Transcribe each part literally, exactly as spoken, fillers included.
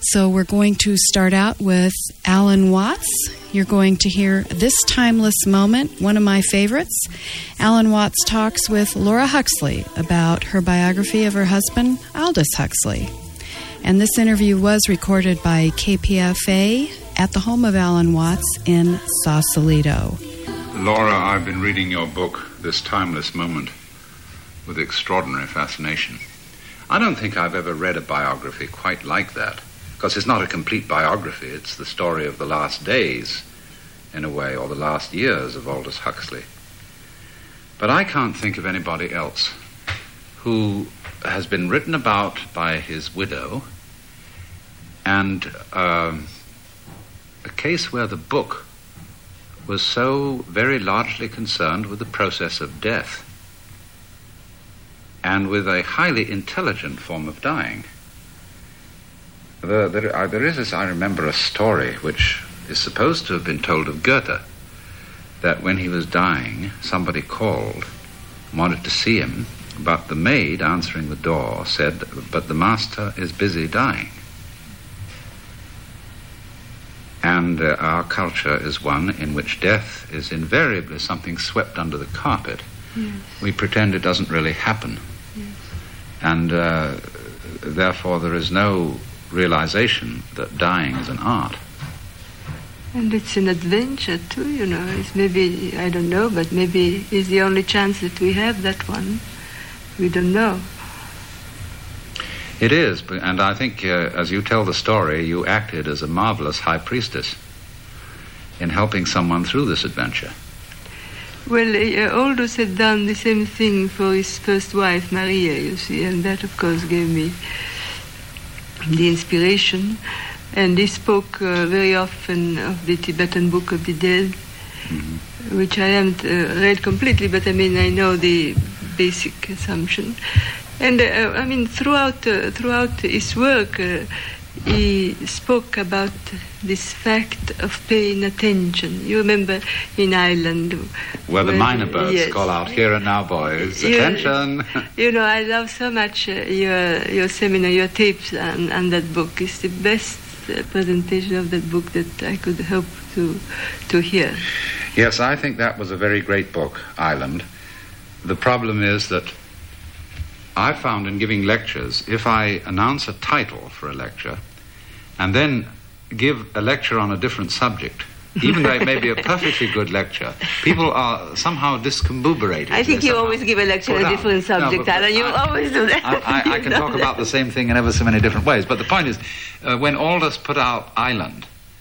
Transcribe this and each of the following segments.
So we're going to start out with Alan Watts. You're going to hear This Timeless Moment, one of my favorites. Alan Watts talks with Laura Huxley about her biography of her husband, Aldous Huxley. And this interview was recorded by K P F A at the home of Alan Watts in Sausalito. Laura, I've been reading your book, This Timeless Moment, with extraordinary fascination. I don't think I've ever read a biography quite like that, because it's not a complete biography. It's the story of the last days, in a way, or the last years of Aldous Huxley. But I can't think of anybody else who has been written about by his widow, and um, a case where the book was so very largely concerned with the process of death and with a highly intelligent form of dying. There, there, uh, there is, as I remember, a story which is supposed to have been told of Goethe, that when he was dying, somebody called, wanted to see him, but the maid answering the door said, "But the master is busy dying." And uh, our culture is one in which death is invariably something swept under the carpet. Yes. We pretend it doesn't really happen. Yes. And uh, therefore there is no realization that dying is an art. And it's an adventure too, you know. It's maybe, I don't know, but maybe it's the only chance that we have, that one. We don't know. It is, and I think uh, as you tell the story, you acted as a marvelous high priestess in helping someone through this adventure. Well, uh, Aldous had done the same thing for his first wife, Maria, you see, and that, of course, gave me the inspiration. And he spoke uh, very often of the Tibetan Book of the Dead, mm-hmm. which I haven't uh, read completely, but I mean, I know the basic assumption. And, uh, I mean, throughout uh, throughout his work, uh, he spoke about this fact of paying attention. You remember in Ireland... Where the minor birds yes. call out, "Here and now, boys, you, attention!" You know, I love so much uh, your your seminar, your tapes and, and that book. It's the best uh, presentation of that book that I could hope to to hear. Yes, I think that was a very great book, Island. The problem is that I found in giving lectures, if I announce a title for a lecture and then give a lecture on a different subject, even though it may be a perfectly good lecture, people are somehow discombobulated. I think you always give a lecture on a different subject, no, Alan. You I, always do that. I, I, I can talk that. about the same thing in ever so many different ways. But the point is, uh, when Aldous put out Island,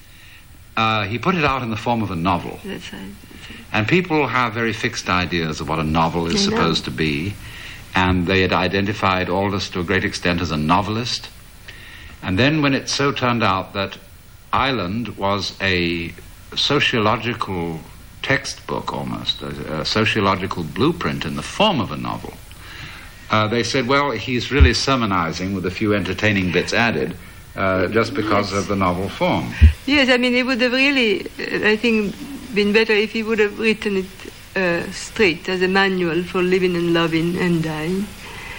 uh, he put it out in the form of a novel. That's right. That's right. And people have very fixed ideas of what a novel is supposed to be. And they had identified Aldous to a great extent as a novelist. And then when it so turned out that Island was a sociological textbook almost, a, a sociological blueprint in the form of a novel, uh, they said, well, he's really sermonizing with a few entertaining bits added uh, just because yes. of the novel form. Yes, I mean, it would have really, uh, I think, been better if he would have written it Uh, straight as a manual for living and loving and dying,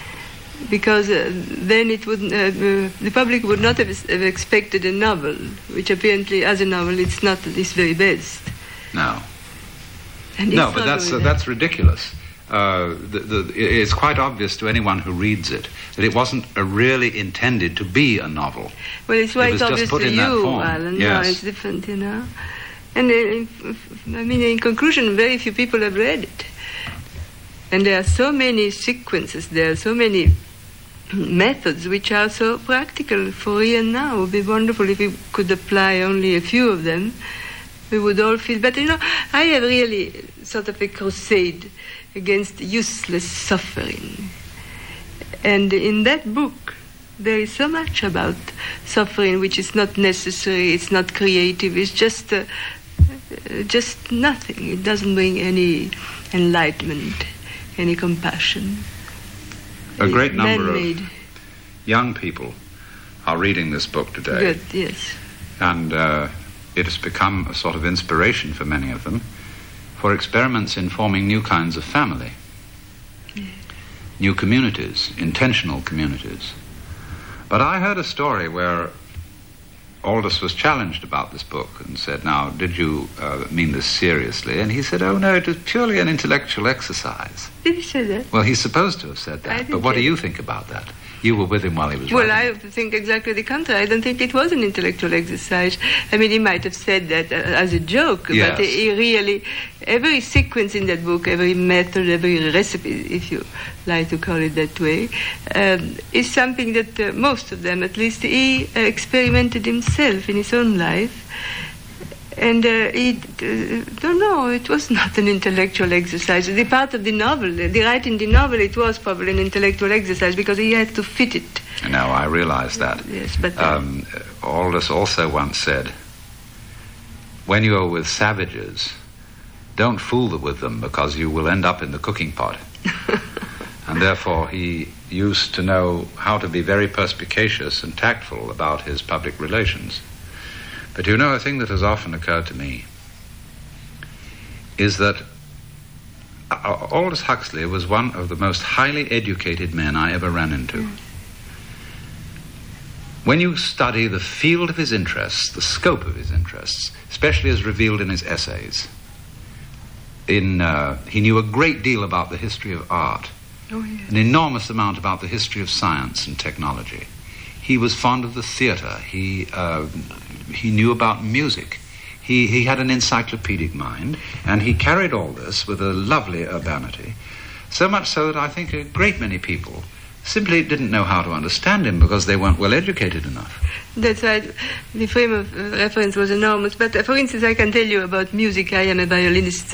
because uh, then it would uh, uh, the public would not have, have expected a novel, which apparently, as a novel, it's not at its very best. No. And no, but that's uh, that's ridiculous. Uh, the, the, it's quite obvious to anyone who reads it that it wasn't uh, really intended to be a novel. Well, it's quite it was obvious just put to in you, that form. Alan. Yes. No, it's different, you know. And, uh, I mean, in conclusion, very few people have read it. And there are so many sequences, there are so many methods which are so practical for here and now. It would be wonderful if we could apply only a few of them. We would all feel better. You know, I have really sort of a crusade against useless suffering. And in that book, there is so much about suffering which is not necessary, it's not creative, it's just... Uh, just nothing. It doesn't bring any enlightenment, any compassion. A great number Man-made. of young people are reading this book today. Good, yes. And uh, it has become a sort of inspiration for many of them for experiments in forming new kinds of family, yeah. new communities, intentional communities. But I heard a story where Aldous was challenged about this book and said, now, did you uh, mean this seriously? And he said, oh, no, it was purely an intellectual exercise. Did he say that? Well, he's supposed to have said that. But what do you think about that? You were with him while he was well, writing. Well, I think exactly the contrary. I don't think it was an intellectual exercise. I mean, he might have said that uh, as a joke, yes. but he really, every sequence in that book, every method, every recipe, if you like to call it that way, um, is something that uh, most of them, at least, he uh, experimented himself in his own life. And uh, he, uh, don't know, it was not an intellectual exercise. The part of the novel, the writing the novel, it was probably an intellectual exercise because he had to fit it. No, I realize that. Yes, but... Uh, um, Aldous also once said, when you are with savages, don't fool with them because you will end up in the cooking pot. And therefore he used to know how to be very perspicacious and tactful about his public relations. But you know, a thing that has often occurred to me is that Aldous Huxley was one of the most highly educated men I ever ran into. Mm. When you study the field of his interests, the scope of his interests, especially as revealed in his essays, in uh, he knew a great deal about the history of art, oh, yes. an enormous amount about the history of science and technology. He was fond of the theater. He uh, he knew about music. He he had an encyclopedic mind, and he carried all this with a lovely urbanity, so much so that I think a great many people simply didn't know how to understand him because they weren't well educated enough. That's right. The frame of uh, reference was enormous. But uh, for instance, I can tell you about music. I am a violinist.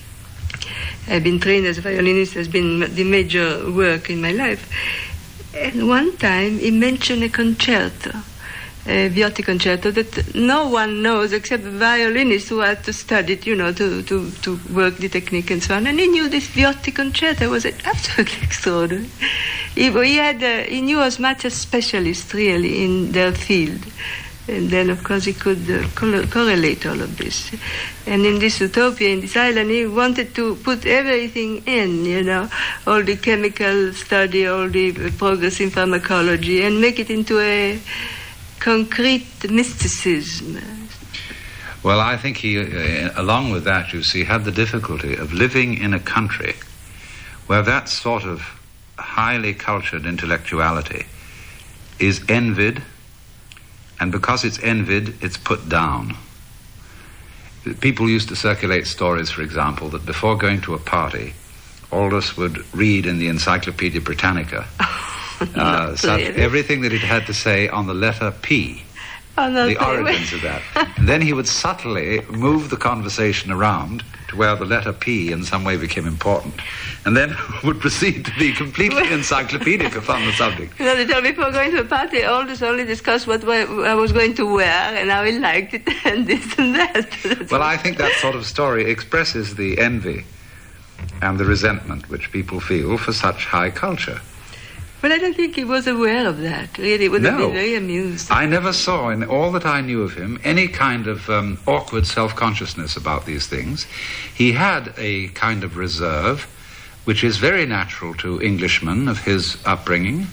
I've been trained as a violinist. Has been the major work in my life. And one time he mentioned a concerto, a Viotti concerto, that no one knows except violinists who had to study it, you know, to, to, to work the technique and so on. And he knew this Viotti concerto. It was absolutely extraordinary. He, he, had, uh, he knew as much as specialists, really, in their field. And then, of course, he could uh, cor- correlate all of this. And in this utopia, in this island, he wanted to put everything in, you know, all the chemical study, all the progress in pharmacology, and make it into a concrete mysticism. Well, I think he, uh, along with that, you see, had the difficulty of living in a country where that sort of highly cultured intellectuality is envied, and because it's envied, it's put down. People used to circulate stories, for example, that before going to a party, Aldous would read in the Encyclopedia Britannica uh, such, everything that it had to say on the letter P, oh, no, the origins of that. And then he would subtly move the conversation around to where the letter P in some way became important, and then would proceed to be completely encyclopedic upon the subject. You know, they told me before going to a party, Aldous only discussed what I was going to wear and how he liked it and this and that. Well, I think that sort of story expresses the envy and the resentment which people feel for such high culture. Well, I don't think he was aware of that. Really, it would have no. been very amused. I never saw, in all that I knew of him, any kind of um, awkward self-consciousness about these things. He had a kind of reserve, which is very natural to Englishmen of his upbringing.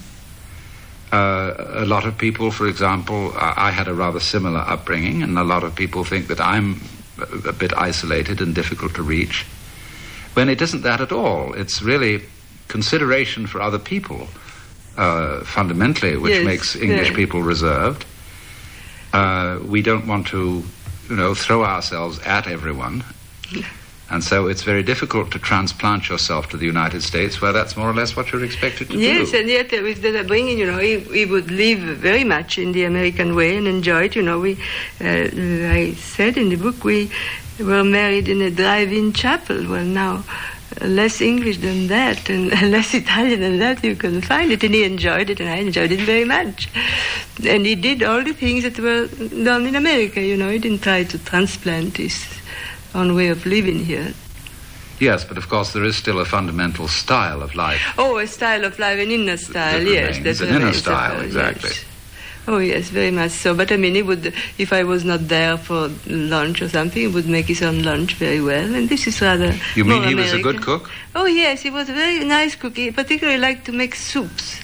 Uh, a lot of people, for example, I had a rather similar upbringing, and a lot of people think that I'm a bit isolated and difficult to reach, when it isn't that at all. It's really consideration for other people. Uh, fundamentally, which yes, makes English yeah. people reserved. Uh, we don't want to, you know, throw ourselves at everyone. And so it's very difficult to transplant yourself to the United States, where that's more or less what you're expected to yes, do. Yes, and yet uh, with that upbringing, you know, he, he would live very much in the American way and enjoy it. You know, we, uh, I said in the book, we were married in a drive-in chapel. Well, now... less English than that and less Italian than that you can find it, and he enjoyed it, and I enjoyed it very much. And he did all the things that were done in America, you know. He didn't try to transplant his own way of living here. Yes, but of course there is still a fundamental style of life. Oh, a style of life, an inner style, yes. That's an inner style, exactly. Yes. Oh, yes, very much so. But, I mean, he would, if I was not there for lunch or something, he would make his own lunch very well. And this is rather You mean he American. was a good cook? Oh, yes, he was a very nice cook. He particularly liked to make soups,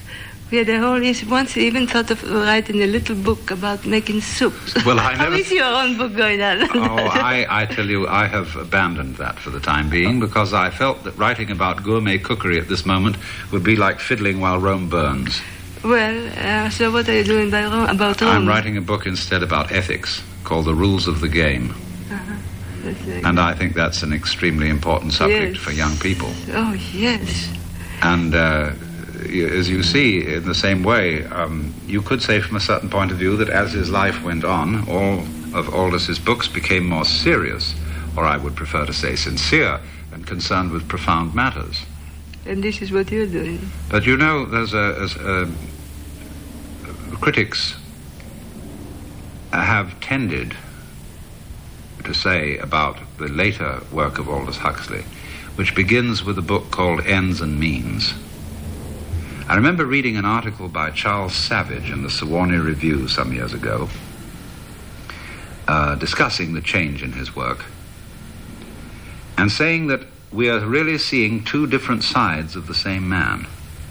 We had a whole, he once he even thought of writing a little book about making soups. Well, I never... How is your own book going on? Oh, I, I tell you, I have abandoned that for the time being because I felt that writing about gourmet cookery at this moment would be like fiddling while Rome burns. Well, uh, so what are you doing by Rome, about Rome? I'm writing a book instead about ethics called The Rules of the Game. Uh-huh. Like and I think that's an extremely important subject yes. for young people. Oh, yes. And uh, as you see, in the same way, um, you could say from a certain point of view that as his life went on, all of Aldous' books became more serious, or I would prefer to say sincere, and concerned with profound matters. And this is what you're doing. But you know, there's a... There's a critics have tended to say about the later work of Aldous Huxley, which begins with a book called Ends and Means. I remember reading an article by Charles Savage in the Sewanee Review some years ago, uh, discussing the change in his work, and saying that we are really seeing two different sides of the same man.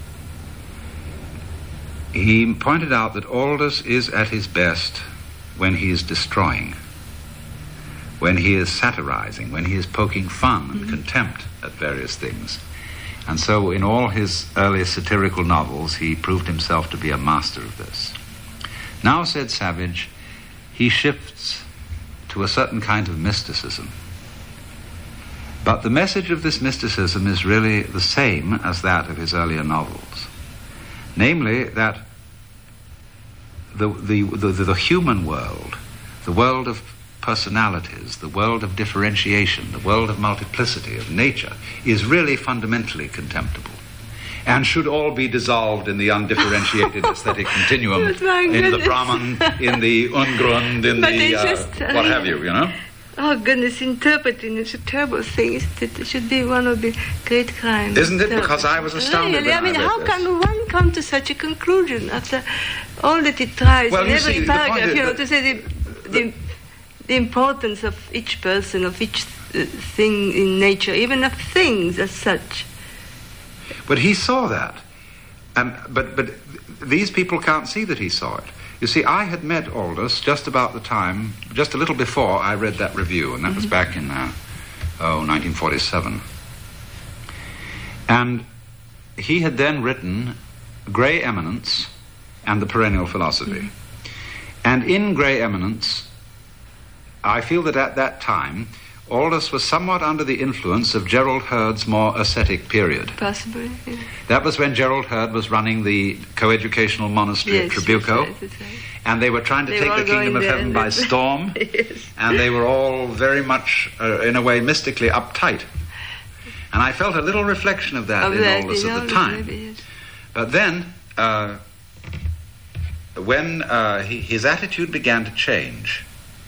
He pointed out that Aldous is at his best when he is destroying, when he is satirizing, when he is poking fun and mm-hmm. contempt at various things. And so in all his early satirical novels, he proved himself to be a master of this. Now, said Savage, he shifts to a certain kind of mysticism. But the message of this mysticism is really the same as that of his earlier novels. Namely, that the, the, the, the human world, the world of personalities, the world of differentiation, the world of multiplicity, of nature, is really fundamentally contemptible and should all be dissolved in the undifferentiated aesthetic continuum, in the Brahman, in the Ungrund, in but the uh, just, what have you, you know? Oh, goodness, interpreting is a terrible thing. It should be one of the great crimes. Isn't it? Because I was astounded really? when I mean, I read how this. can one come to such a conclusion after all that it tries Well, in you every see, the paragraph, point is you know, that- to say the, the, the importance of each person, of each uh, thing in nature, even of things as such. But he saw that. And, but, but these people can't see that he saw it. You see, I had met Aldous just about the time, just a little before I read that review, and that mm-hmm. was back in, uh, oh, nineteen forty-seven. And he had then written Grey Eminence and The Perennial Philosophy. Mm-hmm. And in Grey Eminence, I feel that at that time, Aldous was somewhat under the influence of Gerald Hurd's more ascetic period. Possibly, yeah. That was when Gerald Hurd was running the coeducational monastery yes, at Trabuco. That's right, that's right. And they were trying to they take the kingdom of heaven by storm. Yes. And they were all very much, uh, in a way, mystically uptight. And I felt a little reflection of that of in that, Aldous in at the Aldous, time. maybe, yes. But then, uh, when uh, he, his attitude began to change,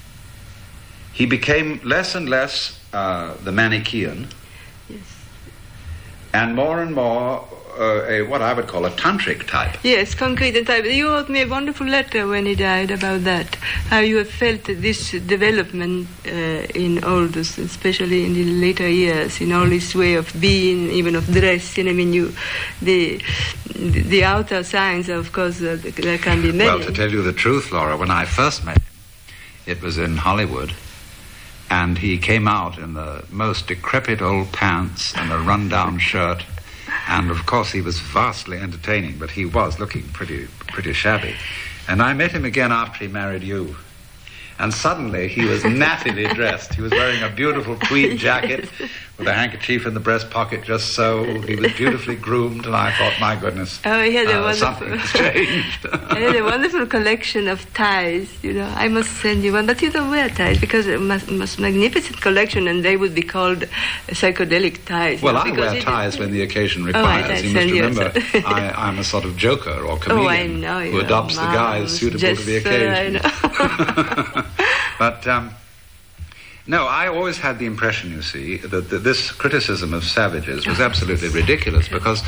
he became less and less uh, the Manichaean, yes. and more and more uh, a, what I would call a tantric type. Yes, concrete and type. You wrote me a wonderful letter when he died about that, how you have felt this development uh, in Aldous, especially in the later years, in all his way of being, even of dressing. I mean, you, the the, the outer signs, of course, uh, there can be many. Well, to tell you the truth, Laura, when I first met him, it was in Hollywood. And he came out in the most decrepit old pants and a run-down shirt. And, of course, he was vastly entertaining, but he was looking pretty pretty shabby. And I met him again after he married you. And suddenly he was nattily dressed. He was wearing a beautiful tweed jacket with a handkerchief in the breast pocket, just so. He was beautifully groomed, and I thought, my goodness, oh, he had a uh, wonderful, something's changed. He had a wonderful collection of ties, you know. I must send you one, but you don't wear ties, because it must, must magnificent collection, and they would be called psychedelic ties. Well, you know, I wear ties did, when the occasion requires. Oh, right, you must remember, you I, I'm a sort of joker or comedian oh, I know, who adopts the guise suitable to the occasion. I know. But, um, no, I always had the impression, you see, that, that this criticism of Savage's was absolutely ridiculous, because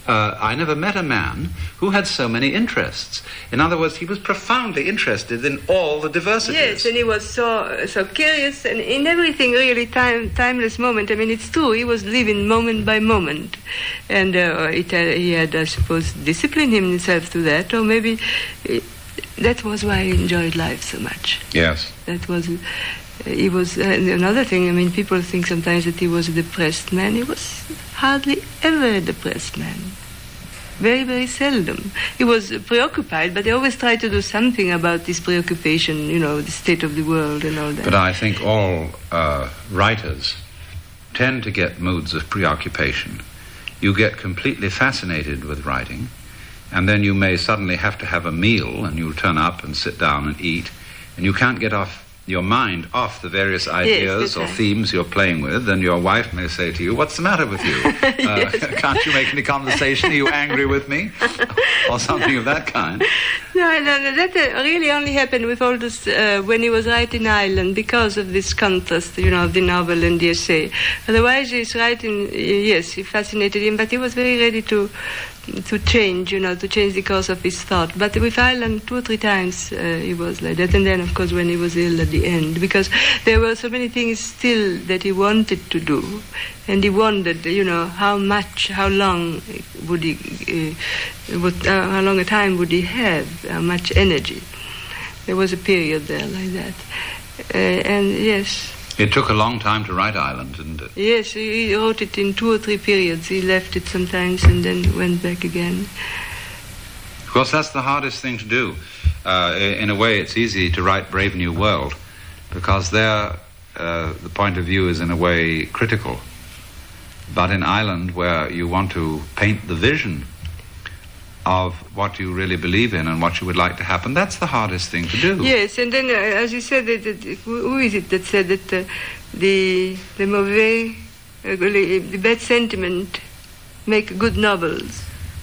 Uh, I never met a man who had so many interests. In other words, he was profoundly interested in all the diversities. Yes, and he was so so curious, and in everything really time timeless moment. I mean, it's true. He was living moment by moment, and uh, it, uh, he had, I suppose, disciplined himself to that, or maybe uh, that was why he enjoyed life so much. Yes, that was. Uh, he was uh, another thing. I mean, people think sometimes that he was a depressed man. He was hardly ever a depressed man. Very, very seldom. He was preoccupied, but he always tried to do something about this preoccupation, you know, the state of the world and all that. But I think all uh, writers tend to get moods of preoccupation. You get completely fascinated with writing, and then you may suddenly have to have a meal, and you turn up and sit down and eat, and you can't get off your mind off the various ideas yes, or right. themes you're playing with, and your wife may say to you, "What's the matter with you? Uh, can't you make any conversation? Are you angry with me?" or something of that kind. No, no, no that uh, really only happened with Aldous uh, when he was writing Ireland, because of this contrast, you know, of the novel and the essay. Otherwise, his writing, yes, he fascinated him, but he was very ready to to change, you know, to change the course of his thought. But with Ireland, two or three times uh, he was like that. And then, of course, when he was ill at the end, because there were so many things still that he wanted to do. And he wondered, you know, how much, how long would he, uh, would, uh, how long a time would he have, how much energy. There was a period there like that. Uh, and yes... It took a long time to write Ireland, didn't it? Yes, he wrote it in two or three periods. He left it sometimes and then went back again. Of course, that's the hardest thing to do. Uh, in a way, it's easy to write Brave New World, because there uh, the point of view is in a way critical. But in Ireland, where you want to paint the vision of what you really believe in and what you would like to happen, that's the hardest thing to do. Yes, and then, uh, as you said, that, that, who is it that said that uh, the the mauvais, uh, the bad sentiment make good novels?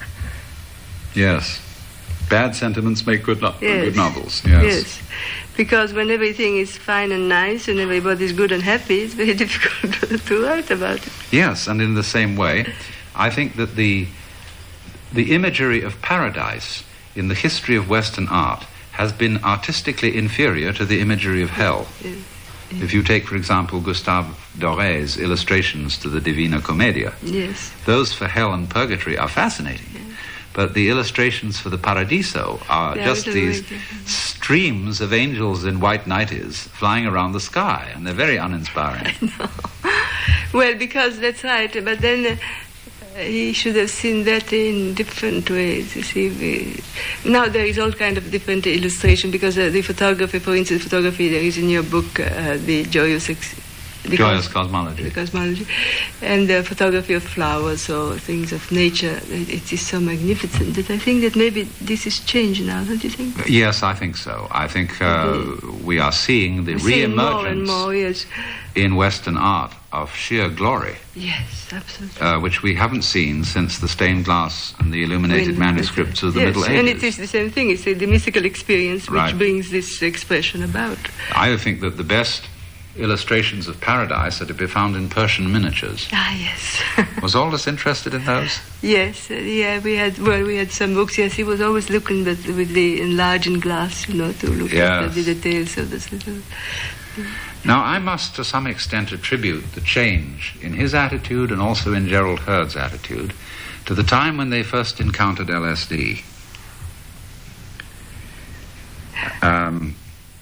Yes. Bad sentiments make good, no- yes. good novels, yes. Yes, because when everything is fine and nice and everybody's good and happy, it's very difficult to write about it. Yes, and in the same way, I think that the The imagery of paradise in the history of Western art has been artistically inferior to the imagery of hell. Yes. Yes. If you take, for example, Gustave Doré's illustrations to the Divina Commedia, yes. those for hell and purgatory are fascinating. Yes. But the illustrations for the Paradiso are yeah, just these streams of angels in white nighties flying around the sky, and they're very uninspiring. I know. Well, because that's right, but then... Uh, he should have seen that in different ways. You see, we, now there is all kind of different illustration, because uh, the photography, for instance, photography there is in your book, uh, the joyous, ex- the joyous cos- cosmology, the cosmology, and the photography of flowers or things of nature. It, it is so magnificent that I think that maybe this is changed now. Don't you think? Yes, I think so. I think uh, mm-hmm. we are seeing the We're re-emergence more and more, yes. in Western art of sheer glory. Yes, absolutely. Uh, which we haven't seen since the stained glass and the illuminated when, manuscripts of the yes, Middle Ages. And it is the same thing. It's uh, the mystical experience which right. brings this expression about. I think that the best illustrations of paradise are to be found in Persian miniatures. Ah, yes. Was Aldous interested in those? Yes, uh, yeah, we had, well, we had some books. Yes, he was always looking at, with the enlarging glass, you know, to look yes. at the details of the... Yeah. Now, I must to some extent attribute the change in his attitude and also in Gerald Heard's attitude to the time when they first encountered L S D. Um,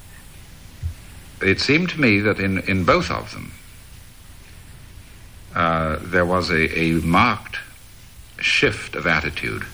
it seemed to me that in, in both of them uh, there was a, a marked shift of attitude.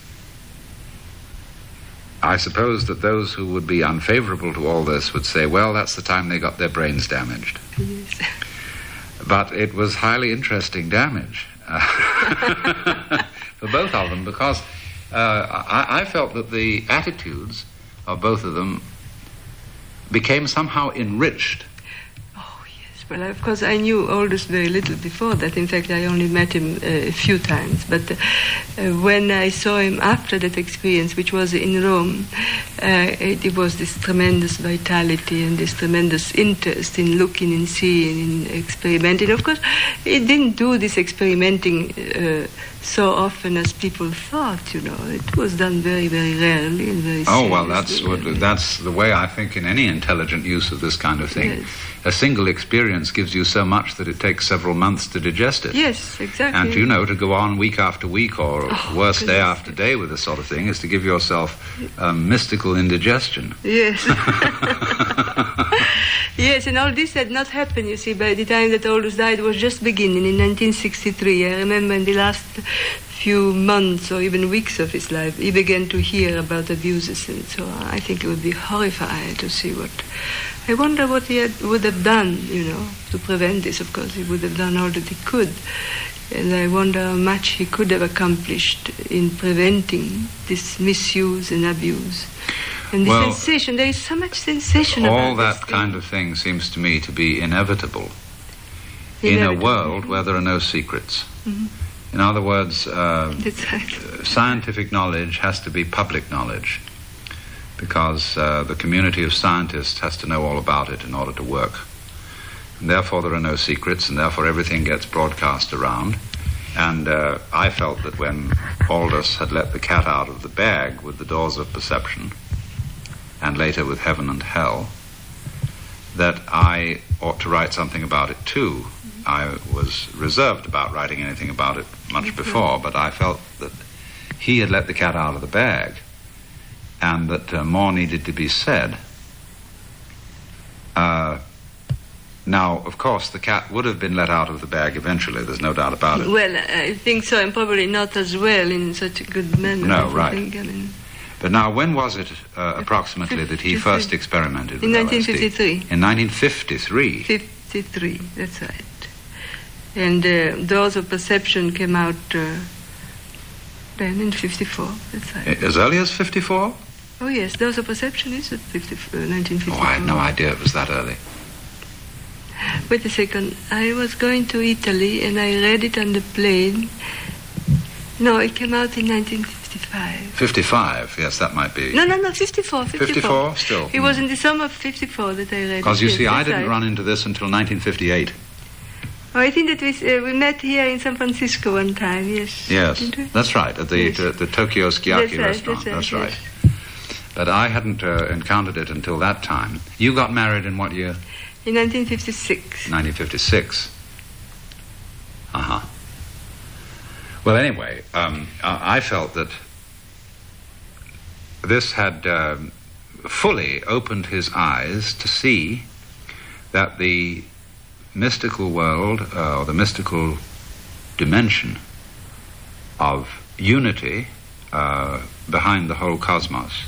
I suppose that those who would be unfavorable to all this would say, well, that's the time they got their brains damaged. Yes. But it was highly interesting damage uh, for both of them, because uh, I, I felt that the attitudes of both of them became somehow enriched. Oh, yes. Well, of course, I knew Aldous very little before that. In fact, I only met him uh, a few times. But uh, uh, when I saw him after that experience, which was in Rome, uh, it, it was this tremendous vitality and this tremendous interest in looking and seeing and experimenting. Of course, he didn't do this experimenting uh, so often as people thought, you know. It was done very, very rarely and very Oh, well, that's seriously. what, that's the way I think in any intelligent use of this kind of thing. Yes. A single experience gives you so much that it takes several months to digest it. Yes, exactly. And, you know, to go on week after week or Oh, worse, day goodness. after day with this sort of thing is to give yourself um, mystical indigestion. Yes. Yes, and all this had not happened, you see, by the time that Aldous died. It was just beginning in nineteen sixty-three. I remember in the last few months or even weeks of his life, he began to hear about abuses, and so I think it would be horrifying to see what... I wonder what he had, would have done, you know, to prevent this. Of course, he would have done all that he could. And I wonder how much he could have accomplished in preventing this misuse and abuse. And the Well, sensation, there is so much sensation All about that this kind thing. of thing seems to me to be inevitable, in a Inevitable. world where there are no secrets. Mhm. In other words, uh, That's right. scientific knowledge has to be public knowledge because uh, the community of scientists has to know all about it in order to work. And therefore there are no secrets, and therefore everything gets broadcast around. And uh, I felt that when Aldous had let the cat out of the bag with the doors of perception, and later with heaven and hell, that I ought to write something about it too. I was reserved about writing anything about it much before, but I felt that he had let the cat out of the bag and that uh, more needed to be said. Uh, now, of course, the cat would have been let out of the bag eventually, there's no doubt about it. Well, I think so, and probably not as well in such a good manner. No, I right. think. I mean, But now, when was it uh, approximately that he first experimented with In nineteen L S D? fifty-three. In nineteen fifty-three. fifty-three, that's right. And uh, Doors of Perception came out uh, then in fifty-four, that's right. As early as fifty-four? Oh, yes, Doors of Perception is at fifty, uh, nineteen fifty-four. Oh, I had no idea it was that early. Wait a second. I was going to Italy and I read it on the plane. No, it came out in nineteen fifty-five. fifty-five, yes, that might be. No, no, no, fifty-four, fifty-four. fifty-four, still. It was in the summer of fifty-four that I read it. Because you yes, see, I that's didn't right. run into this until nineteen fifty-eight. Oh, I think that we, uh, we met here in San Francisco one time, yes. Yes, Didn't we? that's right, at the, Yes. the, the Tokyo Skiaki That's right, restaurant. that's right, right. But I hadn't uh, encountered it until that time. You got married in what year? In nineteen fifty-six. nineteen fifty-six. Uh-huh. Well, anyway, um, I I felt that this had um, fully opened his eyes to see that the mystical world, uh, or the mystical dimension of unity uh, behind the whole cosmos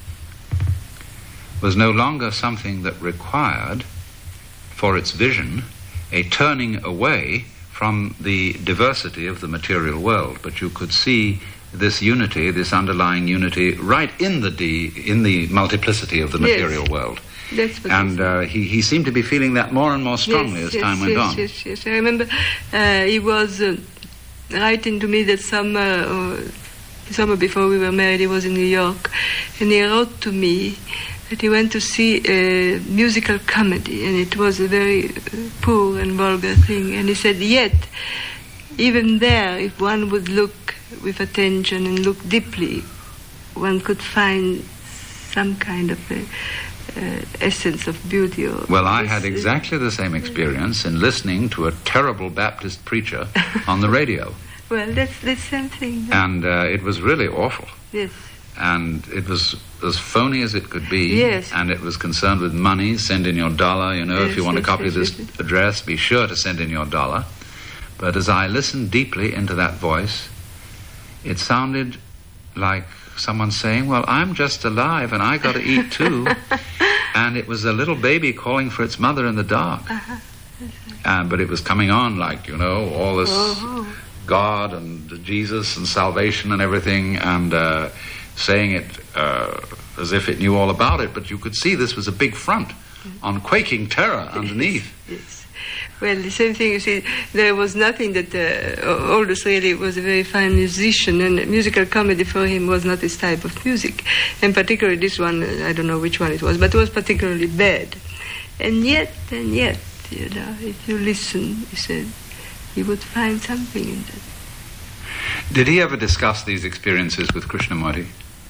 was no longer something that required, for its vision, a turning away from the diversity of the material world, but you could see this unity, this underlying unity, right in the de- in the multiplicity of the Yes. material world. That's what And uh, he, he seemed to be feeling that more and more strongly yes, as yes, time went yes, on. Yes, yes, I remember uh, he was uh, writing to me that summer, or the summer before we were married, he was in New York, and he wrote to me that he went to see a musical comedy, and it was a very uh, poor and vulgar thing. And he said, yet, even there, if one would look with attention and look deeply, one could find some kind of a, uh, essence of beauty. Or Well, I this, had uh, exactly the same experience in listening to a terrible Baptist preacher on the radio. Well, that's the same thing. And uh, it was really awful. Yes. And it was as phony as it could be. Yes. And it was concerned with money. Send in your dollar, you know. Yes, if you want yes, a copy yes, of this yes, yes. address, be sure to send in your dollar. But as I listened deeply into that voice, it sounded like someone saying, well, I'm just alive and I got to eat too. And it was a little baby calling for its mother in the dark. Uh-huh. Uh, but it was coming on like, you know, all this Oh. God and Jesus and salvation and everything, and uh, saying it uh, as if it knew all about it. But you could see this was a big front on quaking terror underneath. Yes. Well, the same thing, you see, there was nothing that uh, Aldous really was a very fine musician, and musical comedy for him was not his type of music. And particularly this one, uh, I don't know which one it was, but it was particularly bad. And yet, and yet, you know, if you listen, he said, you would find something in that. Did he ever discuss these experiences with Krishnamurti?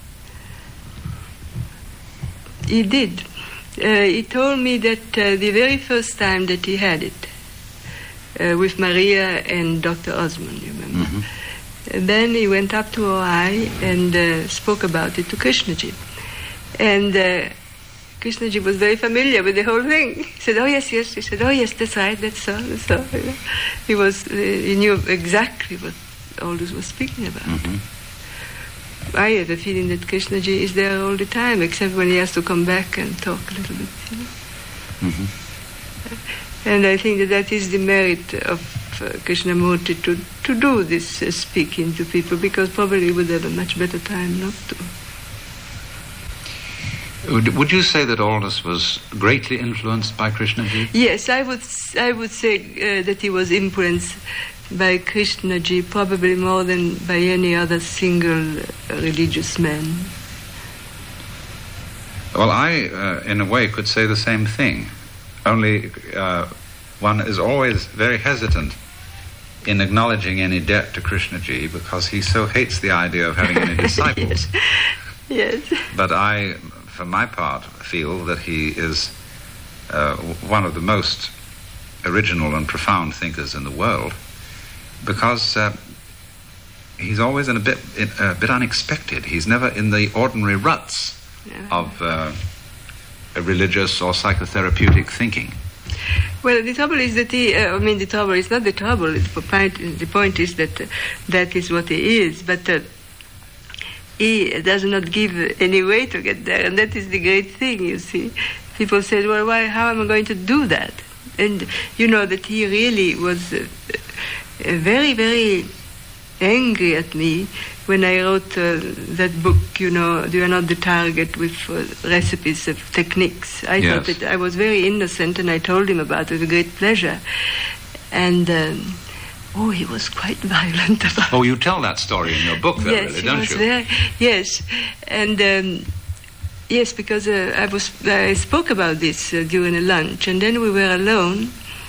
He did. Uh, he told me that uh, the very first time that he had it, uh, with Maria and Doctor Osmond, you remember? Mm-hmm. And then he went up to Ohio and uh, spoke about it to Krishnaji. And uh, Krishnaji was very familiar with the whole thing. He said, oh, yes, yes. He said, oh, yes, that's right, that's so, that's so. You know? He, was, uh, he knew exactly what Aldous was speaking about. Mm-hmm. I have a feeling that Krishnaji is there all the time, except when he has to come back and talk a little bit. You know? Mm-hmm. And I think that that is the merit of uh, Krishnamurti to, to do this uh, speaking to people, because probably he would have a much better time not to. Would, would you say that Aldous was greatly influenced by Krishnaji? Yes, I would I would say uh, that he was influenced by Krishnaji probably more than by any other single uh, religious man. Well, I, uh, in a way, could say the same thing. Only uh, one is always very hesitant in acknowledging any debt to Krishnaji because he so hates the idea of having any disciples. Yes. Yes. But I, for my part, feel that he is uh, one of the most original and profound thinkers in the world, because uh, he's always in a bit in, a bit unexpected. He's never in the ordinary ruts yeah. of uh, a religious or psychotherapeutic thinking. Well, the trouble is that he, uh, I mean, the trouble is not the trouble. The point, the point is that uh, that is what he is, but uh, he does not give any way to get there, and that is the great thing, you see. People say, well, why, how am I going to do that? And you know that he really was uh, uh, very, very angry at me when I wrote uh, that book, you know, You Are Not the Target, with uh, recipes of techniques. I yes. thought that I was very innocent, and I told him about it with great pleasure. And... Um, Oh, he was quite violent about it. Oh, you tell that story in your book, though, yes, really, don't was you? Very, yes, and um, yes, because uh, I was I spoke about this uh, during a lunch, and then we were alone,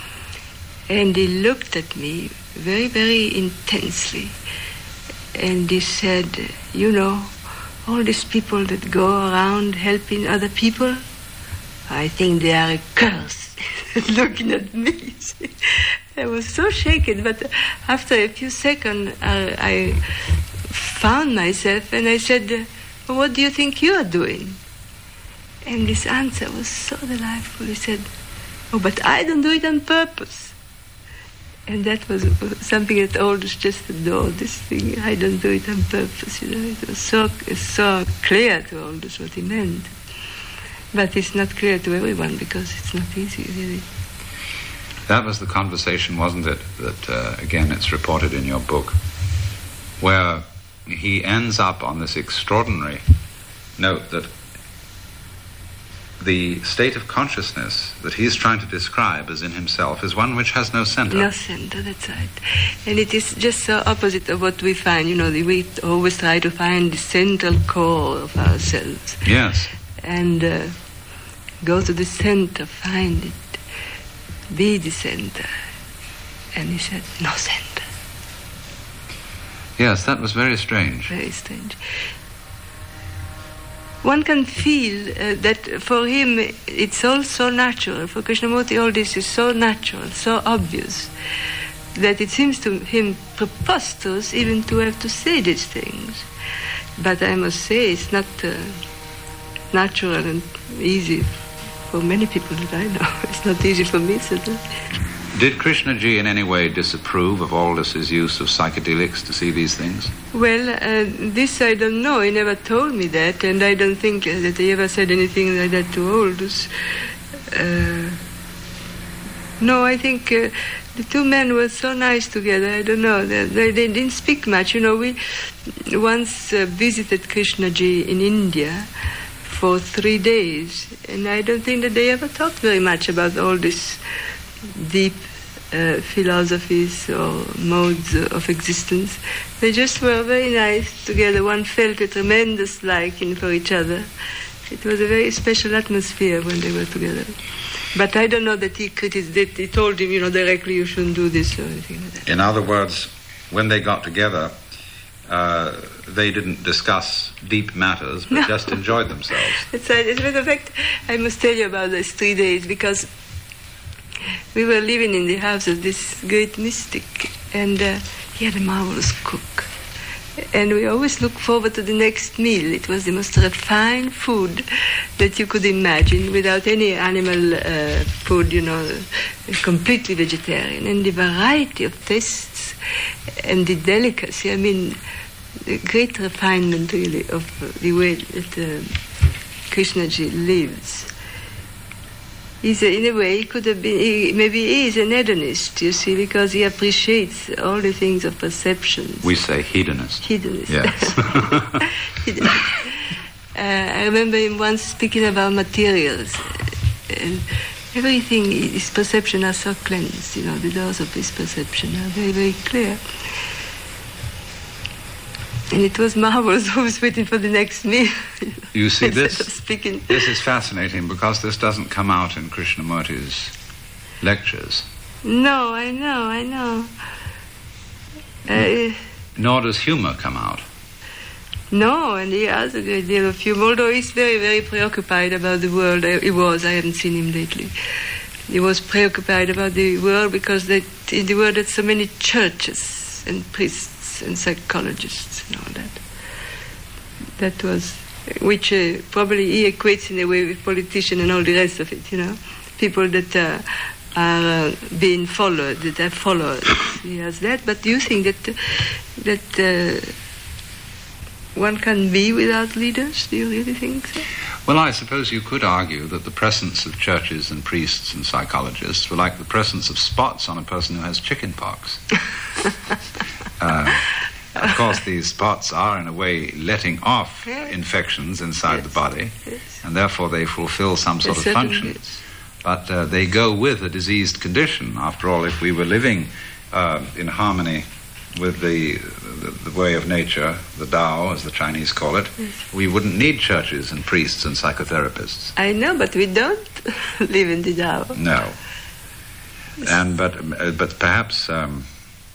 and he looked at me very, very intensely, and he said, "You know, all these people that go around helping other people, I think they are a curse." Looking at me. I was so shaken, but after a few seconds, I, I found myself, and I said, well, what do you think you are doing? And his answer was so delightful. He said, oh, but I don't do it on purpose. And that was something that Aldous just adored, this thing, I don't do it on purpose. You know, it was so, so clear to Aldous what he meant. But it's not clear to everyone, because it's not easy, really. That was the conversation, wasn't it, that, uh, again, it's reported in your book, where he ends up on this extraordinary note that the state of consciousness that he's trying to describe as in himself is one which has no center. No center, that's right. And it is just so opposite of what we find. You know, we always try to find the central core of ourselves. Yes. And uh, go to the center, find it. Be the center. And he said, no center. Yes, that was very strange. Very strange. One can feel uh, that for him it's all so natural. For Krishnamurti, all this is so natural, so obvious, that it seems to him preposterous even to have to say these things. But I must say it's not uh, natural and easy for many people that I know. It's not easy for me, certainly. Did Krishnaji in any way disapprove of Aldous's use of psychedelics to see these things? Well, uh, this I don't know. He never told me that, and I don't think uh, that he ever said anything like that to Aldous. Uh, no, I think uh, the two men were so nice together. I don't know. They, they, they didn't speak much. You know, we once uh, visited Krishnaji in India for three days, and I don't think that they ever talked very much about all these deep uh, philosophies or modes of existence. They just were very nice together. One felt a tremendous liking for each other. It was a very special atmosphere when they were together. But I don't know that he criticized, that he told him, you know, directly, you shouldn't do this or anything like that. In other words, when they got together, uh, they didn't discuss deep matters, but no. just enjoyed themselves. It's, uh, as a matter of fact, I must tell you about those three days, because we were living in the house of this great mystic, and uh, he had a marvelous cook. And we always looked forward to the next meal. It was the most refined food that you could imagine, without any animal uh, food, you know, completely vegetarian. And the variety of tastes and the delicacy, I mean, the great refinement, really, of the way that uh, Krishnaji lives. He's a, in a way, he could have been, he, maybe he is an hedonist, you see, because he appreciates all the things of perception. We say hedonist. Hedonist. Yes. Hedonist. Uh, I remember him once speaking about materials. And everything, his perception are so cleansed, you know, the doors of his perception are very, very clear. And it was marvelous. I was waiting for the next meal. You see, this, speaking. this is fascinating, because this doesn't come out in Krishnamurti's lectures. No, I know, I know. Uh, Nor does humor come out. No, and he has a great deal of humor, although he's very, very preoccupied about the world. He was, I haven't seen him lately. He was preoccupied about the world, because that in the world there's so many churches and priests and psychologists and all that. That was, which uh, probably he equates in a way with politicians and all the rest of it, you know. People that uh, are uh, being followed, that are followers. He has that, but do you think that, uh, that uh, one can be without leaders? Do you really think so? Well, I suppose you could argue that the presence of churches and priests and psychologists were like the presence of spots on a person who has chicken pox. uh, of course, these spots are, in a way, letting off yes. infections inside yes. the body, yes. and therefore they fulfill some sort yes, of function. Yes. But uh, they go with a diseased condition. After all, if we were living uh, in harmony with the, the the way of nature, the Tao, as the Chinese call it, yes. we wouldn't need churches and priests and psychotherapists. I know, but we don't live in the Tao. No. And but uh, but perhaps, um,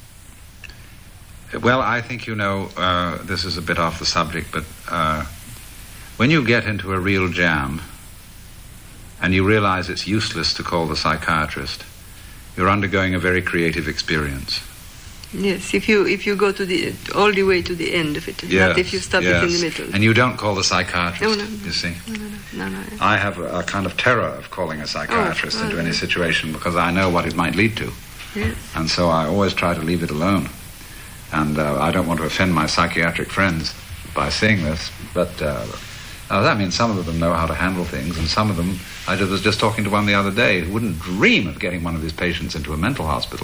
well, I think, you know, uh, this is a bit off the subject, but uh, when you get into a real jam and you realize it's useless to call the psychiatrist, you're undergoing a very creative experience. Yes, if you if you go to the all the way to the end of it, Yes, not if you stop yes. it in the middle. And you don't call the psychiatrist, no, no, no. you see. No, no, no, no, no. I have a, a kind of terror of calling a psychiatrist oh, into oh, any yes. situation, because I know what it might lead to. Yes. And so I always try to leave it alone. And uh, I don't want to offend my psychiatric friends by saying this, but uh, uh, that means some of them know how to handle things, and some of them, I was just talking to one the other day who wouldn't dream of getting one of his patients into a mental hospital.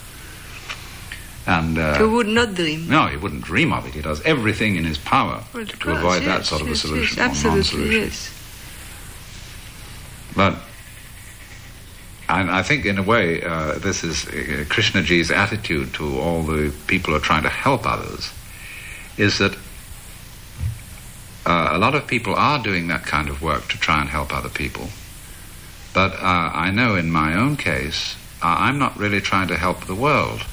And uh, Who would not dream? No, he wouldn't dream of it. He does everything in his power well, to course, avoid yes, that sort of yes, a solution yes, or absolutely, non-solution. Yes. But and I think, in a way, uh, this is uh, Krishnaji's attitude to all the people who are trying to help others, is that uh, a lot of people are doing that kind of work to try and help other people. But uh, I know in my own case, uh, I'm not really trying to help the world.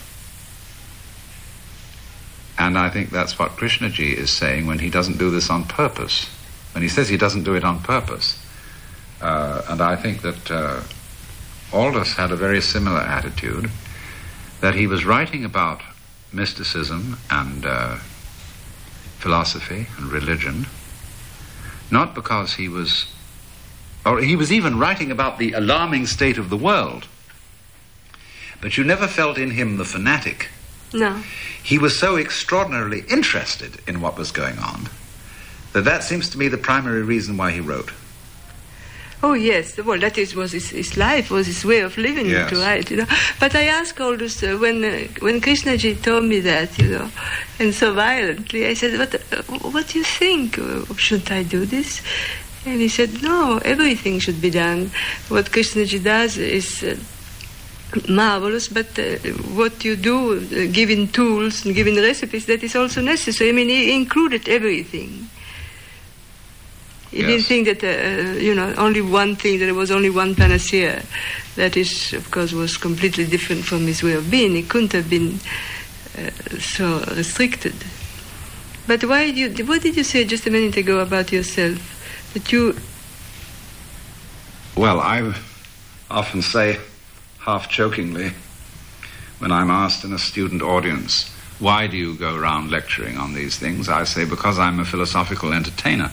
And I think that's what Krishnaji is saying when he doesn't do this on purpose. When he says he doesn't do it on purpose. Uh, and I think that uh, Aldous had a very similar attitude, that he was writing about mysticism and uh, philosophy and religion, not because he was, or he was even writing about the alarming state of the world, but you never felt in him the fanatic. No. He was so extraordinarily interested in what was going on that that seems to me the primary reason why he wrote. Oh yes, well that is was his, his life, was his way of living. Yes. To write, you know. But I asked Aldous uh, when uh, when Krishnaji told me that, you know, and so violently, I said, "What uh, what do you think? Uh, shouldn't I do this?" And he said, "No, everything should be done. What Krishnaji does is." Uh, marvelous, but uh, what you do, uh, giving tools and giving recipes, that is also necessary. I mean, he included everything. He Yes. didn't think that, uh, you know, only one thing, that there was only one panacea. That is, of course, was completely different from his way of being. He couldn't have been uh, so restricted. But why do you, what did you say just a minute ago about yourself? That you... Well, I often say, half jokingly, when I'm asked in a student audience, why do you go around lecturing on these things? I say, because I'm a philosophical entertainer.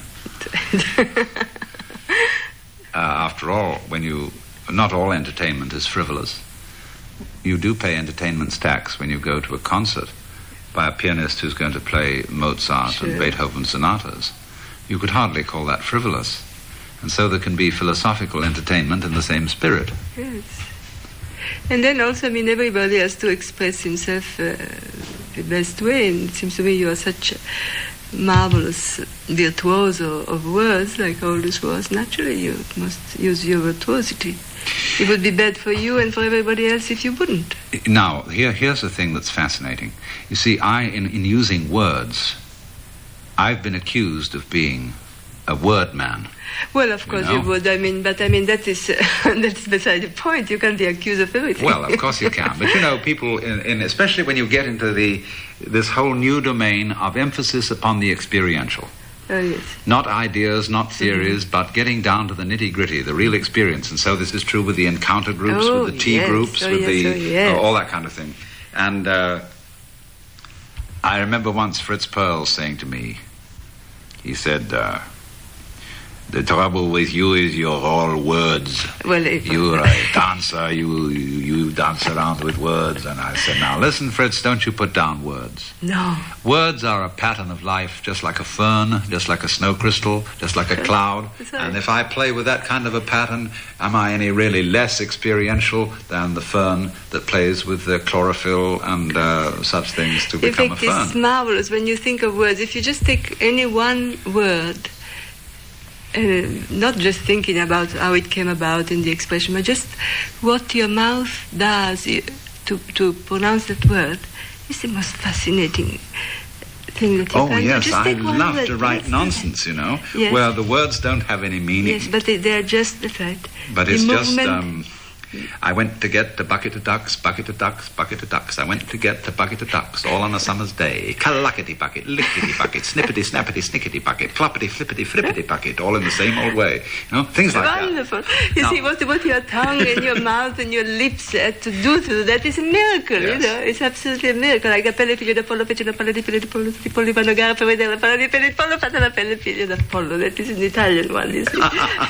uh, after all, when you... Not all entertainment is frivolous. You do pay entertainment's tax when you go to a concert by a pianist who's going to play Mozart sure. and Beethoven sonatas. You could hardly call that frivolous. And so there can be philosophical entertainment in the same spirit. Yes. And then also, I mean, everybody has to express himself uh, the best way. And it seems to me you are such a marvelous virtuoso of words, like Aldous was. Naturally, you must use your virtuosity. It would be bad for you and for everybody else if you wouldn't. Now, here, here's the thing that's fascinating. You see, I, in, in using words, I've been accused of being a word man. Well, of course you, know? you would. I mean, but I mean that is uh, that's beside the point. You can't be accused of everything. Well, of course you can. But you know, people, in, in, especially when you get into the this whole new domain of emphasis upon the experiential. Oh yes. Not ideas, not theories, mm-hmm. but getting down to the nitty gritty, the real experience. And so this is true with the encounter groups, oh, with the tea yes. groups, oh, with yes. the oh, yes. uh, all that kind of thing. And uh, I remember once Fritz Perls saying to me, he said, uh, the trouble with you is you're all words. Well, if you're a dancer, you, you you dance around with words. And I said, now listen, Fritz, don't you put down words. No. Words are a pattern of life, just like a fern, just like a snow crystal, just like a cloud. And if I play with that kind of a pattern, am I any really less experiential than the fern that plays with the chlorophyll and uh, such things to become a fern? In fact, it's marvelous when you think of words. If you just take any one word, Uh, not just thinking about how it came about in the expression, but just what your mouth does to to pronounce that word is the most fascinating thing that you oh, can do. Oh, yes, just I love word. to write yes, nonsense, you know, yes. where the words don't have any meaning. Yes, but they, they're just, that's right. But the it's movement, just... Um, I went to get a bucket of ducks, bucket of ducks, bucket of ducks. I went to get a bucket of ducks, all on a summer's day. Cluckety bucket, lickety bucket, snippety snappety snickety bucket, cloppety flippity flippity bucket, all in the same old way. You know, things like Wonderful. that. Wonderful. You now, see, what, what your tongue and your mouth and your lips had to do to that is a miracle, yes. you know. It's absolutely a miracle. Like a pelle figlio d'Apollo fece una palla di pelle di pollo, tutti i polli vanno a gara per vedere la palla di pelle di pollo, fate la pelle figlio d'Apollo. That is an Italian one, you see.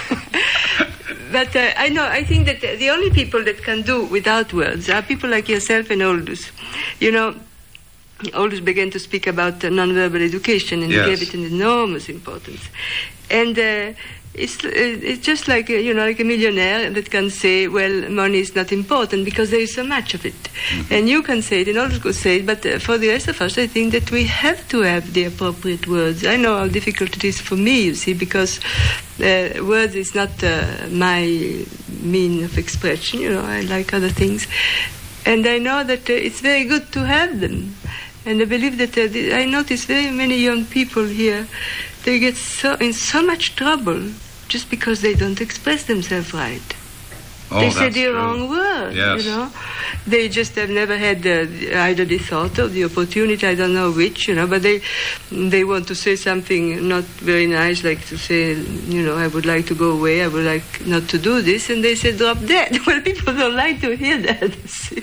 But uh, I know, I think that the only people that can do without words are people like yourself and Aldous. You know, Aldous began to speak about uh, non-verbal education, and yes. he gave it an enormous importance. And uh, it's it's just like, uh, you know, like a millionaire that can say, well, money is not important because there is so much of it. Mm-hmm. And you can say it, and Aldous could say it, but uh, for the rest of us, I think that we have to have the appropriate words. I know how difficult it is for me, you see, because uh, words is not uh, my mean of expression, you know, I like other things. And I know that uh, it's very good to have them. And I believe that uh, the, I notice very many young people here, they get so in so much trouble just because they don't express themselves right. Oh, they say that's the true. wrong word, yes. you know. They just have never had uh, either the thought or the opportunity, I don't know which, you know, but they they want to say something not very nice, like to say, you know, I would like to go away, I would like not to do this, and they say drop dead. Well, people don't like to hear that, see.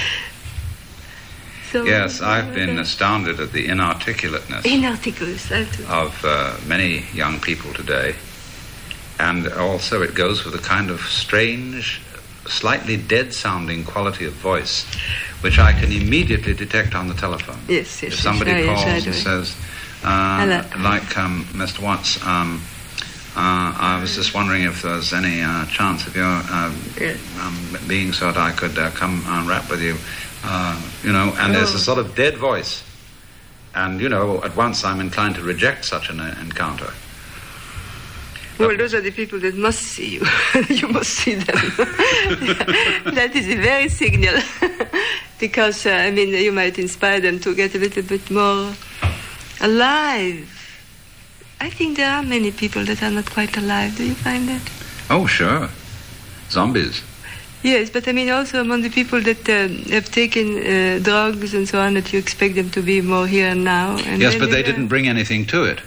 So, yes, I've been okay. astounded at the inarticulateness Inarticulateness, of uh, many young people today. And also it goes with a kind of strange, slightly dead-sounding quality of voice, which I can immediately detect on the telephone. Yes, yes. If somebody yes, calls yes, and says, uh, like um, Mister Watts, um, uh, I was just wondering if there's any uh, chance of your uh, yes. um, being so that I could uh, come and rap with you. Uh, you know, and oh. there's a sort of dead voice. And, you know, at once I'm inclined to reject such an uh, encounter. Well, those are the people that must see you. You must see them. That is a very signal. Because, uh, I mean, you might inspire them to get a little bit more alive. I think there are many people that are not quite alive. Do you find that? Oh, sure. Zombies. Yes, but I mean also among the people that uh, have taken uh, drugs and so on, that you expect them to be more here and now. And yes, but they, they didn't bring anything to it.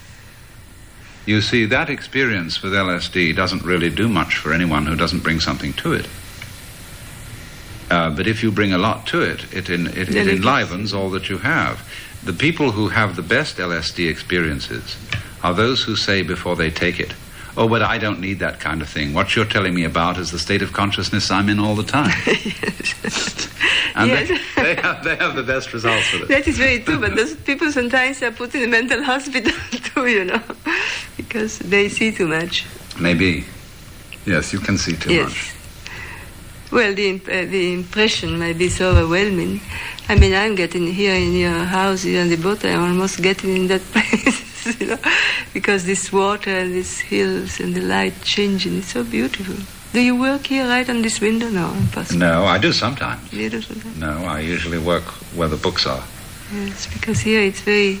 You see, that experience with L S D doesn't really do much for anyone who doesn't bring something to it. Uh, but if you bring a lot to it, it, in, it, it enlivens all that you have. The people who have the best L S D experiences are those who say before they take it, "Oh, but I don't need that kind of thing. What you're telling me about is the state of consciousness I'm in all the time." Yes. And Yes. they, they, have, they have the best results with it. That is very true, but those people sometimes are put in a mental hospital too, you know, because they see too much. Maybe. Yes, you can see too Yes. much. Well, the, imp- uh, the impression might be so overwhelming. I mean, I'm getting here in your house, here in the boat, I'm almost getting in that place, you know, because this water and these hills and the light changing, it's so beautiful. Do you work here right on this window? No, impossible. No, I do sometimes. You do sometimes? No, I usually work where the books are. Yes, because here it's very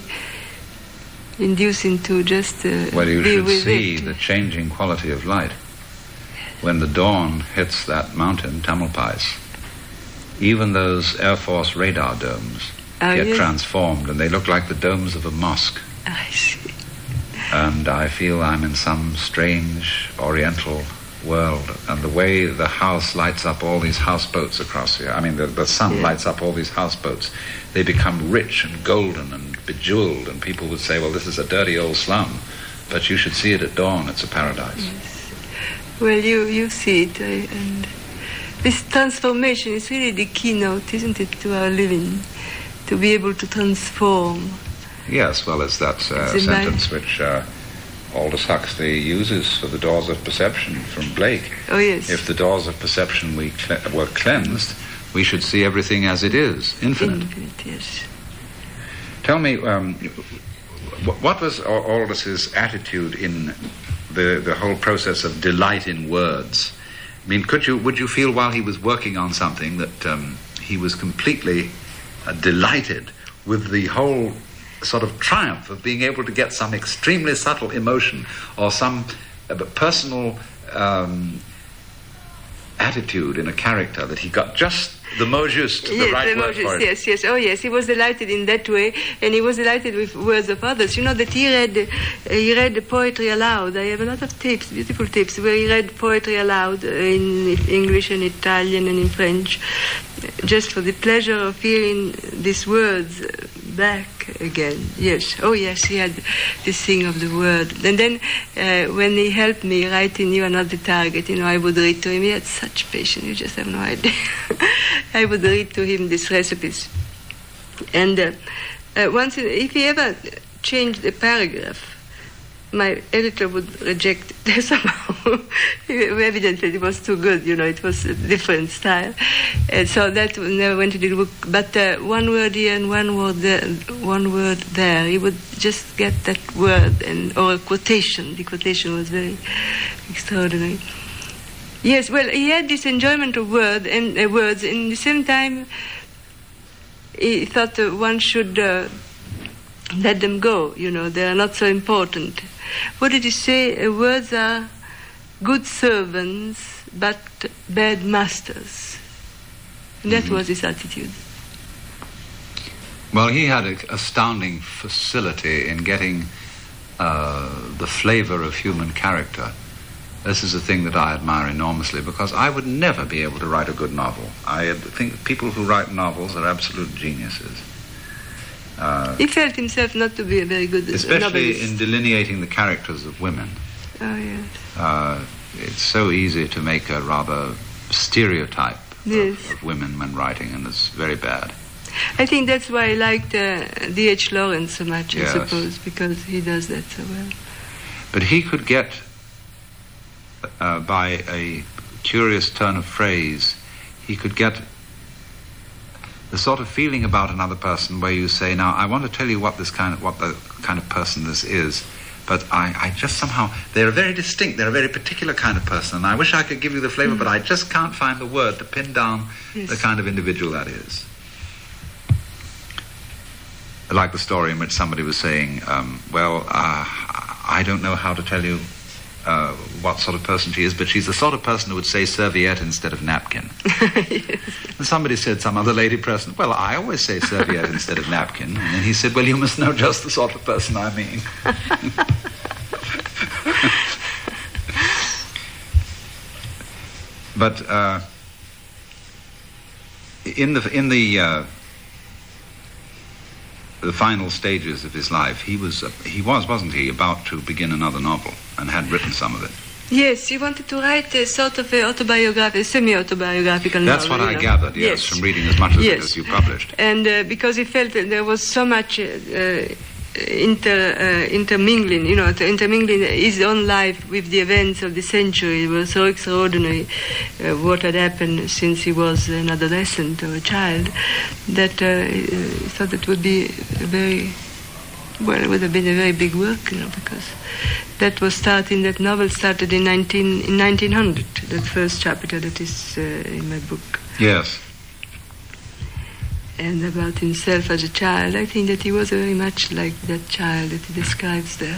inducing to just uh, Well, you be should with see it. the changing quality of light. When the dawn hits that mountain, Tamalpais, even those Air Force radar domes Oh, get yes. transformed, and they look like the domes of a mosque. I see. And I feel I'm in some strange oriental world. And the way the house lights up all these houseboats across here, I mean, the, the sun Yeah. lights up all these houseboats, they become rich and golden and bejeweled, and people would say, well, this is a dirty old slum, but you should see it at dawn, it's a paradise. Yes. Well, you, you see it, uh, and this transformation is really the keynote, isn't it, to our living, to be able to transform. Yes, well, it's that uh, It's in my- sentence which uh, Aldous Huxley uses for the doors of perception from Blake. Oh, yes. If the doors of perception we cle- were cleansed, we should see everything as it is, infinite. Infinite, yes. Tell me, um, wh- what was Al- Aldous's attitude in the, the whole process of delight in words? I mean, could you would you feel while he was working on something that um, he was completely uh, delighted with the whole sort of triumph of being able to get some extremely subtle emotion or some uh, personal um, attitude in a character that he got just the mot juste, the yes, right the word Moses, for it? yes, yes. Oh, yes. He was delighted in that way, and he was delighted with words of others. You know that he read, uh, he read poetry aloud. I have a lot of tapes, beautiful tapes, where he read poetry aloud uh, in English and Italian and in French, just for the pleasure of hearing these words back again. Yes. Oh, yes. He had this thing of the word, and then uh, when he helped me writing "You Are Not the Target," you know, I would read to him. He had such patience. You just have no idea. I would read to him these recipes. And uh, uh, once, in, if he ever changed a paragraph, my editor would reject it somehow. Evidently, it was too good, you know, it was a different style. And so that never went into the book. But uh, one word here and one word there, one word there, he would just get that word, and or a quotation. The quotation was very extraordinary. Yes, well, he had this enjoyment of word and uh, words, and at the same time, he thought uh, one should uh, let them go. You know, they are not so important. What did he say? Uh, words are good servants, but bad masters. And that Mm-hmm. was his attitude. Well, he had an astounding facility in getting uh, the flavor of human character. This is a thing that I admire enormously, because I would never be able to write a good novel. I think people who write novels are absolute geniuses. Uh, He felt himself not to be a very good especially novelist. in delineating the characters of women. Oh, yes. Uh, it's so easy to make a rather stereotype Yes. of, of women when writing, and it's very bad. I think that's why I liked uh, D H Lawrence so much, Yes. I suppose, because he does that so well. But he could get, uh, by a curious turn of phrase, he could get the sort of feeling about another person where you say, now, I want to tell you what this kind of, what the kind of person this is, but I, I just somehow, they're very distinct, they're a very particular kind of person, and I wish I could give you the flavor, mm. but I just can't find the word to pin down yes. the kind of individual that is. Like the story in which somebody was saying, um, well, uh, I don't know how to tell you uh, what sort of person she is, but she's the sort of person who would say serviette instead of napkin. Yes. And somebody said, some other lady present, well, I always say serviette instead of napkin. And then he said, well, you must know just the sort of person I mean. But uh, in the in the uh, the final stages of his life, he was uh, he was wasn't he about to begin another novel and had written some of it. Yes, he wanted to write a sort of a autobiography, a semi-autobiographical novel. That's what I know. gathered, yes, yes, from reading as much of yes. it as you published. And uh, because he felt that there was so much uh, uh, inter uh, intermingling, you know, intermingling his own life with the events of the century. It was so extraordinary uh, what had happened since he was an adolescent or a child, that uh, he thought it would be a very, well, it would have been a very big work, you know, because that was starting, that novel started in nineteen in nineteen hundred, that first chapter that is uh, in my book. Yes. And about himself as a child, I think that he was very much like that child that he describes there.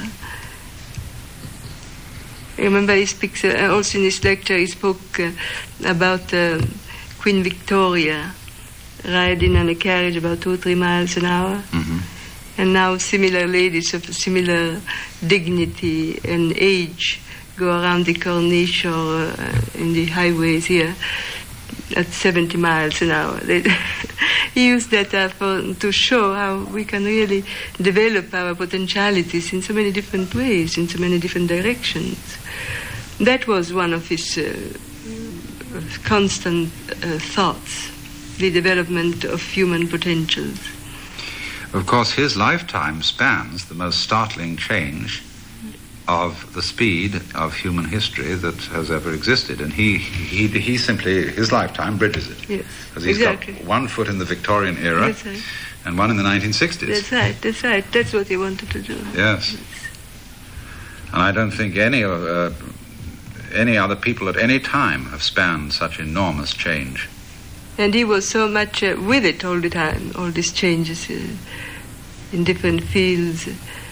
I remember he speaks, uh, also in his lecture, he spoke uh, about uh, Queen Victoria riding on a carriage about two or three miles an hour. Mm-hmm. And now similar ladies of similar dignity and age go around the Corniche or uh, in the highways here at seventy miles an hour. They he used that uh, for, to show how we can really develop our potentialities in so many different ways, in so many different directions. That was one of his uh, constant uh, thoughts, the development of human potentials. Of course, his lifetime spans the most startling change of the speed of human history that has ever existed, and he he he simply, his lifetime bridges it. Yes, because he's exactly. got one foot in the Victorian era, That's right. and one in the nineteen sixties. That's right. That's right. That's what he wanted to do. Yes. yes. And I don't think any of uh, any other people at any time have spanned such enormous change. And he was so much uh, with it all the time, all these changes uh, in different fields.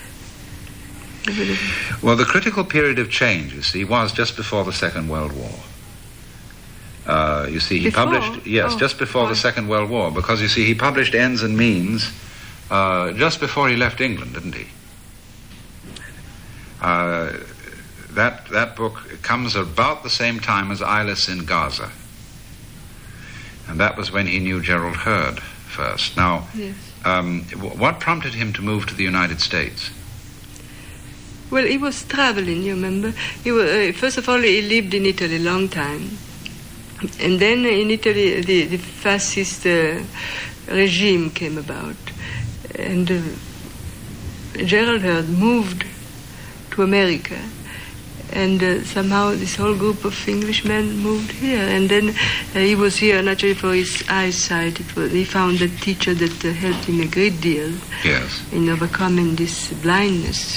Well, the critical period of change, you see, was just before the Second World War. Uh, you see, he before? published, yes, oh, just before why? the Second World War, because, you see, he published Ends and Means uh, just before he left England, didn't he? Uh, that, that book comes about the same time as Eyeless in Gaza. And that was when he knew Gerald Hurd first. Now, yes. um, w- what prompted him to move to the United States? Well, he was traveling, you remember? He was, uh, first of all, he lived in Italy a long time. And then in Italy, the, the fascist uh, regime came about. And uh, Gerald Hurd moved to America. And uh, somehow this whole group of Englishmen moved here. And then uh, he was here naturally for his eyesight. It was, he found a teacher that uh, helped him a great deal yes. in overcoming this blindness.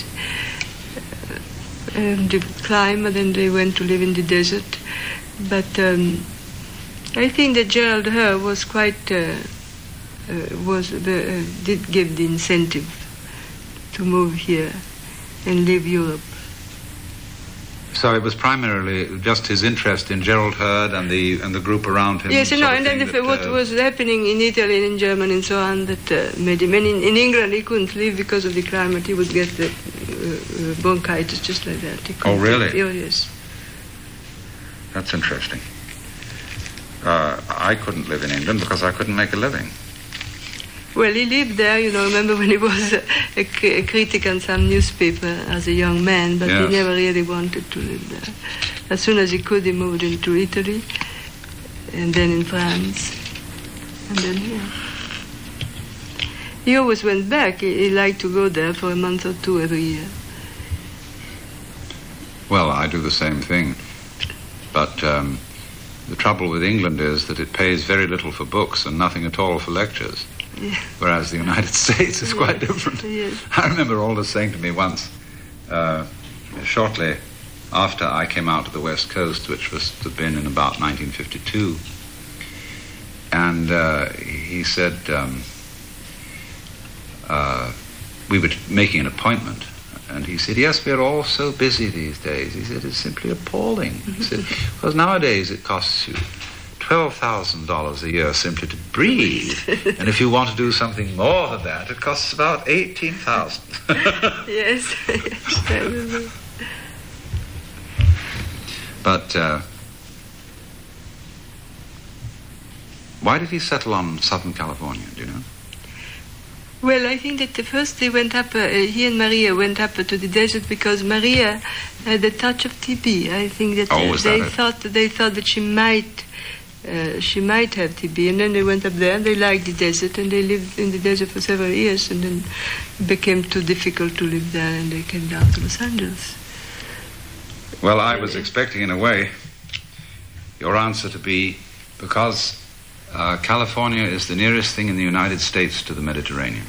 And the climate, and they went to live in the desert. But um, I think that Gerald Hurd was quite, uh, uh, was the, uh, did give the incentive to move here and leave Europe. So it was primarily just his interest in Gerald Hurd and the and the group around him. Yes, and, no, and then that, the, what uh, was happening in Italy and in Germany and so on that uh, made him. And in, in England he couldn't live because of the climate. He would get the uh, uh, bronchitis just like that. He Oh, really? Oh, yes. That's interesting. Uh, I couldn't live in England because I couldn't make a living. Well, he lived there, you know, remember when he was a, a, a critic on some newspaper as a young man, but yes. he never really wanted to live there. As soon as he could, he moved into Italy, and then in France, and then here. He always went back. He, he liked to go there for a month or two every year. Well, I do the same thing. But um, the trouble with England is that it pays very little for books and nothing at all for lectures. Yeah. Whereas the United States is yes. quite different. Yes. I remember Aldous saying to me once, uh, shortly after I came out to the West Coast, which was to have been in about nineteen fifty-two, and uh, he said um, uh, we were making an appointment And he said, yes, we're all so busy these days. He said, it's simply appalling. He said, because nowadays it costs you twelve thousand dollars a year simply to breathe. And if you want to do something more than that, it costs about eighteen thousand dollars. Yes, yes, I remember. But uh, why did he settle on Southern California, do you know? Well, I think that the first they went up, uh, he and Maria went up uh, to the desert because Maria had a touch of T B. I think that, oh, uh, was they that thought that they thought that she might uh, she might have T B, and then they went up there and they liked the desert and they lived in the desert for several years, and then it became too difficult to live there, and they came down to Los Angeles. Well, I was expecting, in a way, your answer to be because Uh, California is the nearest thing in the United States to the Mediterranean.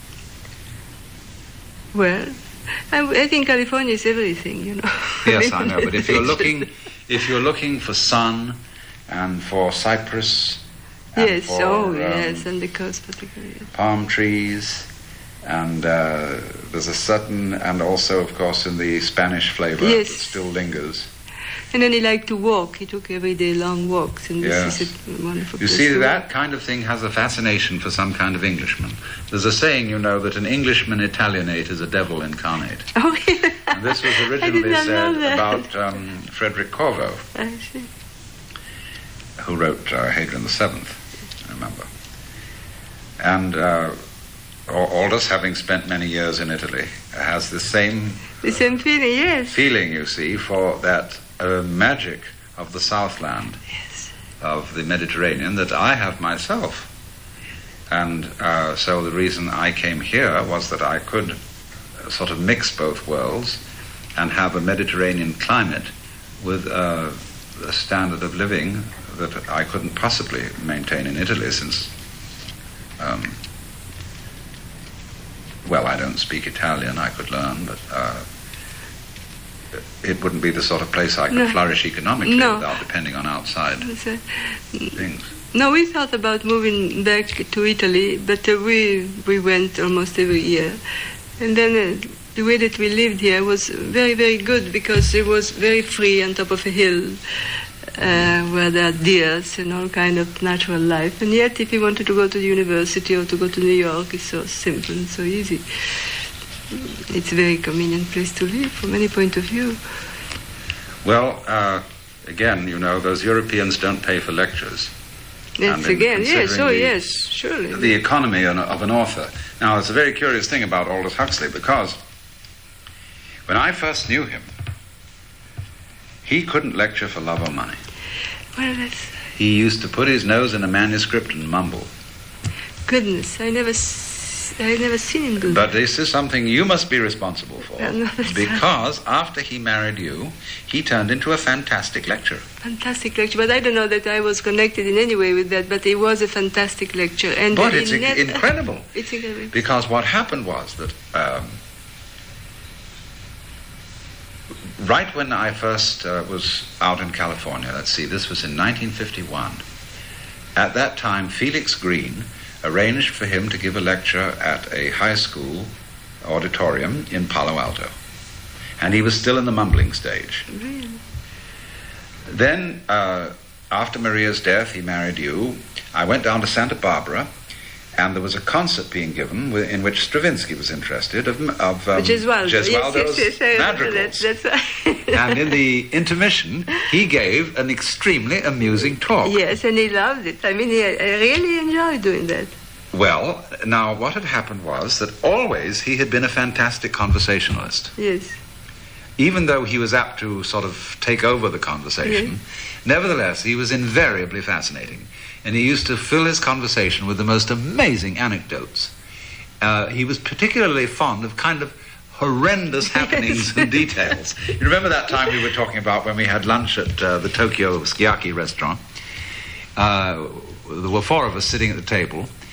Well, I, I think California is everything, you know. Yes, I know. But if you're looking, if you're looking for sun and for cypress, and yes, for, oh um, yes, and the coast particularly. palm trees, and uh, there's a certain, and also, of course, in the Spanish flavor yes. that still lingers. And then he liked to walk. He took every day long walks, and yes. this is a wonderful You place see, to that walk. kind of thing has a fascination for some kind of Englishman. There's a saying, you know, that an Englishman Italianate is a devil incarnate. Oh, yeah. And this was I originally did not know said that. about um, Frederick Corvo, I see. who wrote uh, Hadrian the Seventh, I remember. And uh, Aldous, having spent many years in Italy, has the same The same feeling, yes. feeling, you see, for that uh, magic of the Southland, Yes. of the Mediterranean, that I have myself. And uh, so the reason I came here was that I could uh, sort of mix both worlds and have a Mediterranean climate with uh, a standard of living that I couldn't possibly maintain in Italy, since um, well, I don't speak Italian. I could learn, but uh, it wouldn't be the sort of place I could No. flourish economically No. without depending on outside So, things. no, we thought about moving back to Italy, but uh, we we went almost every year. And then uh, the way that we lived here was very, very good, because it was very free on top of a hill uh, where there are deers and all kind of natural life. And yet, if you wanted to go to the university or to go to New York, it's so simple and so easy. It's a very convenient place to live from any point of view. Well, uh, again, you know, those Europeans don't pay for lectures. Yes, And in again, yes, considering oh the- yes, surely. The economy of an author. Now, it's a very curious thing about Aldous Huxley, because when I first knew him, he couldn't lecture for love or money. Well, that's He used to put his nose in a manuscript and mumble. goodness. I never, s- I never seen him do But that. this is something you must be responsible for, Yeah, no, that's because after he married you, he turned into a fantastic lecturer. Fantastic lecture, but I don't know that I was connected in any way with that. But it was a fantastic lecture, and But uh, it's it in- never- incredible. It's incredible. Because what happened was that um, right when I first uh, was out in California, let's see, this was in nineteen fifty-one, at that time Felix Green arranged for him to give a lecture at a high school auditorium in Palo Alto. And he was still in the mumbling stage. Really? Then, uh, after Maria's death, he married you. I went down to Santa Barbara, and there was a concert being given wi- in which Stravinsky was interested of, of um, Gesualdo. Gesualdo's yes, yes, yes, I remember madrigals. that. That's right. And in the intermission, he gave an extremely amusing talk. Yes, and he loved it. I mean, he, I really enjoyed doing that. Well, now, what had happened was that always he had been a fantastic conversationalist. Yes. Even though he was apt to sort of take over the conversation, Yes. nevertheless, he was invariably fascinating. And he used to fill his conversation with the most amazing anecdotes. Uh, he was particularly fond of kind of horrendous happenings and details. You remember that time we were talking about when we had lunch at uh, the Tokyo Sukiyaki restaurant? Uh, there were four of us sitting at the table,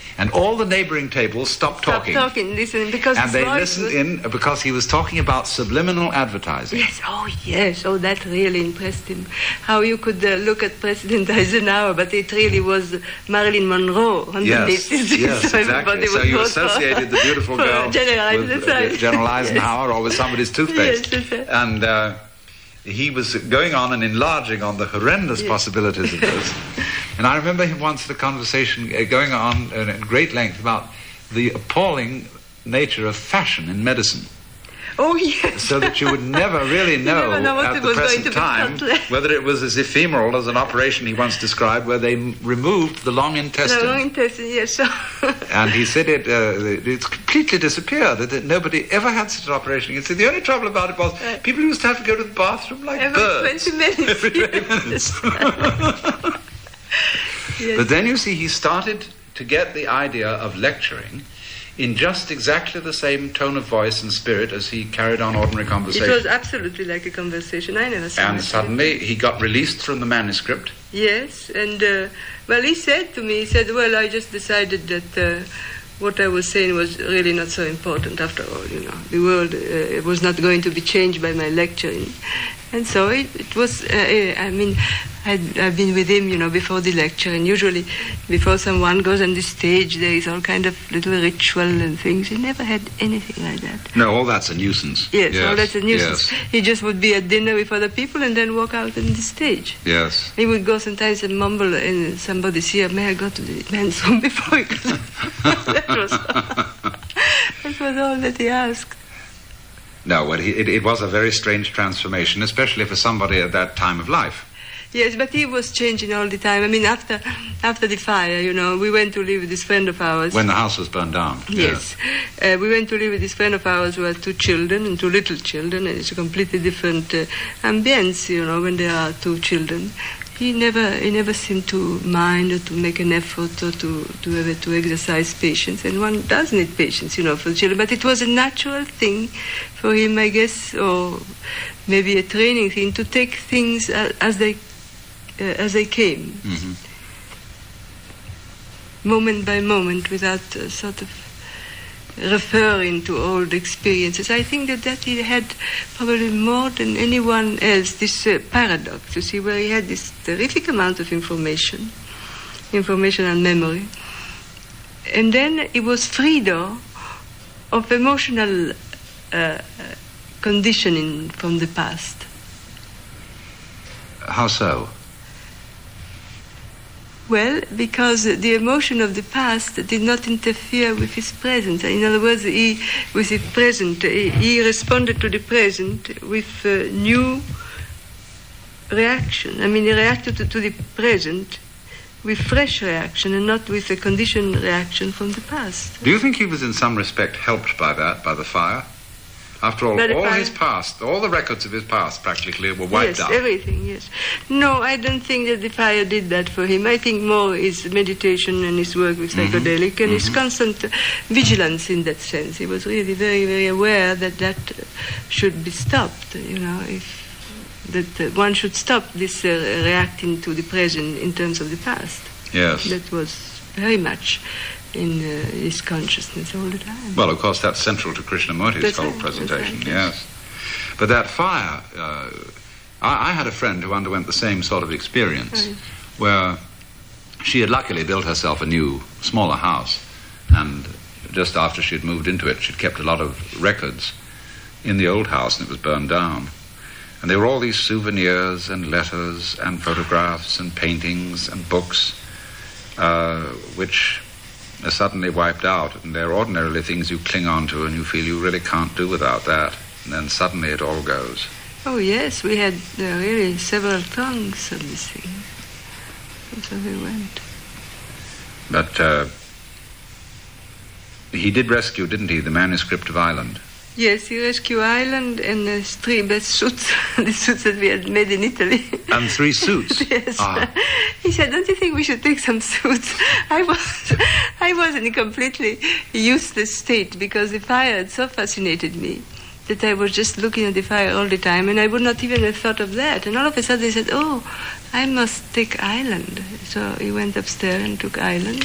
And all the neighboring tables stopped Stop talking. talking, listening, because And his they voice listened was- in because he was talking about subliminal advertising. Yes, oh yes, oh that really impressed him. How you could uh, look at President Eisenhower, but it really was Marilyn Monroe underneath. Yes, yes, so exactly. everybody So would you vote for- associated the beautiful for girl General with Eisenhower. uh, General Eisenhower or with somebody's toothpaste. Yes, yes, yes. And uh, he was going on and enlarging on the horrendous Yes. possibilities of this. And I remember him once the conversation uh, going on uh, at great length about the appalling nature of fashion in medicine. Oh yes. So that you would never really You know, never know what at it the was going present to be time cut like. whether it was as ephemeral as an operation he once described where they m- removed the long intestine. The long intestine, yes. So And he said it, uh, it's completely disappeared, that that nobody ever had such an operation. He said the only trouble about it was Right. people used to have to go to the bathroom like every birds. twenty minutes. Every twenty minutes. Yes. But then you see he started to get the idea of lecturing in just exactly the same tone of voice and spirit as he carried on ordinary It conversation. was absolutely like a conversation. I never saw And it. suddenly he got released from the manuscript. Yes, and uh, well, he said to me, he said, well, I just decided that uh, what I was saying was really not so important after all, you know. The world uh, was not going to be changed by my lecturing. And so it, it was, uh, I mean, I'd, I've been with him, you know, before the lecture, and usually before someone goes on the stage, there is all kind of little ritual and things. He never had anything like that. No, all that's a nuisance. Yes, well, that's a nuisance. Yes, He just would be at dinner with other people and then walk out on the stage. yes. He would go sometimes and mumble in somebody's ear, may I go to the men's room before he goes? that, was, that was all that he asked. No, well, he, it, it was a very strange transformation, especially for somebody at that time of life. Yes, but he was changing all the time. I mean, after after the fire, you know, we went to live with this friend of ours. When the house was burned down. Yes. Uh, we went to live with this friend of ours who had two children and two little children, and it's a completely different uh, ambience, you know, when there are two children. He never he never seemed to mind or to make an effort or to, to, have, to exercise patience, and one does need patience, you know, for children. But it was a natural thing for him, I guess, or maybe a training thing, to take things as, as they uh, as they came. Mm-hmm. Moment by moment, without uh, sort of referring to old experiences. I think that, that he had probably more than anyone else this uh, paradox, you see, where he had this terrific amount of information, information and memory, and then it was free, though, of emotional uh, conditioning from the past. How so? Well, because the emotion of the past did not interfere with his present. In other words, he, with his present, he, he responded to the present with uh, new reaction. I mean, he reacted to, to the present with fresh reaction and not with a conditioned reaction from the past. Do you think he was in some respect helped by that, by the fire? After all, By the all fire? his past, all the records of his past practically were wiped yes, out. everything, yes. No, I don't think that the fire did that for him. I think more his meditation and his work with Mhm. psychedelic and his Mhm. constant vigilance in that sense. He was really very, very aware that that uh, should be stopped, you know, if that uh, one should stop this uh, reacting to the present in terms of the past. Yes. That was very much in uh, his consciousness all the time. Well, of course, that's central to Krishnamurti's That's whole right, that's presentation, right, yes. yes. But that fire, uh, I, I had a friend who underwent the same sort of experience, Right. where she had luckily built herself a new, smaller house, and just after she had moved into it, she'd kept a lot of records in the old house, and it was burned down. And there were all these souvenirs and letters and photographs and paintings and books, uh, which are suddenly wiped out, and they're ordinarily things you cling on to and you feel you really can't do without that, and then suddenly it all goes. Oh, yes, we had uh, really several tongues of this thing. And so we went. But uh, he did rescue, didn't he, the manuscript of Ireland? Yes, he rescued Ireland and uh, three best suits, the suits that we had made in Italy. And three suits? Yes. Ah. He said, don't you think we should take some suits? I was, I was in a completely useless state because the fire had so fascinated me that I was just looking at the fire all the time, and I would not even have thought of that. And all of a sudden he said, oh, I must take Ireland. So he went upstairs and took Ireland,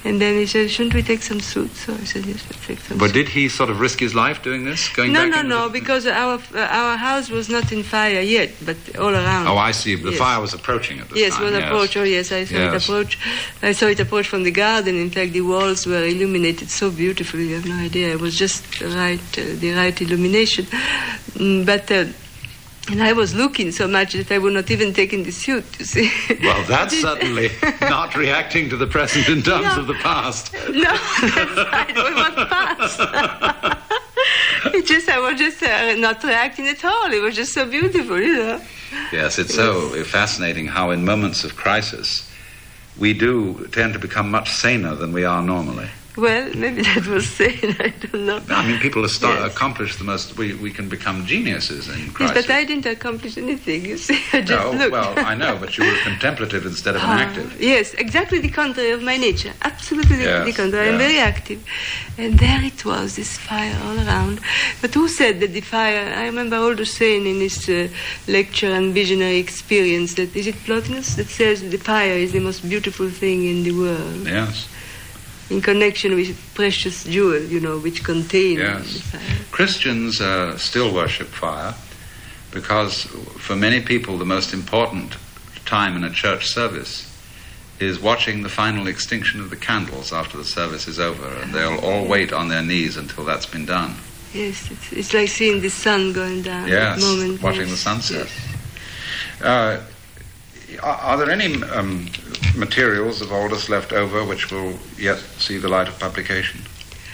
And then he said, shouldn't we take some suits? So I said, yes, let's take some But suits. did he sort of risk his life doing this? Going no, back no, into no, the... because our uh, our house was not in fire yet, but all around. Oh, I see. The yes. fire was approaching at the yes, time. was Yes, approach. Oh, yes, I saw Yes. it approach. I saw it approach from the garden. In fact, the walls were illuminated so beautifully. You have no idea. It was just the right, uh, the right illumination. Mm, but. Uh, And I was looking so much that I would not even take in the suit, you see. Well, that's certainly not reacting to the present in terms No. of the past. No, that's right. We were past. It just, I was just uh, not reacting at all. It was just so beautiful, you know. Yes, it's so fascinating how in moments of crisis we do tend to become much saner than we are normally. Well, maybe that was sane, I don't know. I mean, people ast- Yes. accomplish the most... We, we can become geniuses in Yes, crisis. but I didn't accomplish anything, you see. I just No, looked. well, I know, but you were contemplative instead of an Ah, active. Yes, exactly the contrary of my nature. Absolutely the- Yes, the contrary. I'm yes. very active. And there it was, this fire all around. But who said that the fire... I remember Aldo saying in his uh, lecture on visionary experience that... Is it Plotinus that says the fire is the most beautiful thing in the world? Yes. In connection with precious jewel, you know, which contain Yes. the fire. Christians uh, still worship fire because for many people the most important time in a church service is watching the final extinction of the candles after the service is over, and they'll all wait on their knees until that's been done. Yes, it's, it's like seeing the sun going down Yes, at that moment. watching yes. the sunset. Yes. Uh, are, are there any um, materials of Aldous left over which will yet see the light of publication?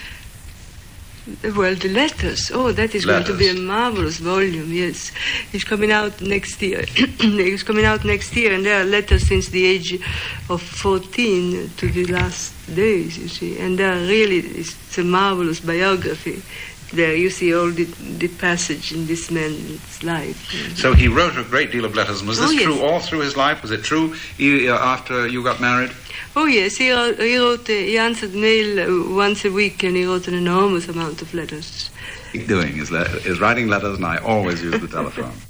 Well, the letters. Oh, that is going to be a Letters. marvelous volume. Yes, it's coming out next year. It's coming out next year, and there are letters since the age of fourteen to the last days. You see, and there are really it's a marvelous biography. There you see all the, the passage in this man's life. So he wrote a great deal of letters. And was this Oh, yes. true all through his life? Was it true e- uh, after you got married? Oh yes, he wrote, he, wrote, uh, he answered mail uh, once a week, and he wrote an enormous amount of letters. Doing is, le- is writing letters, and I always use the telephone.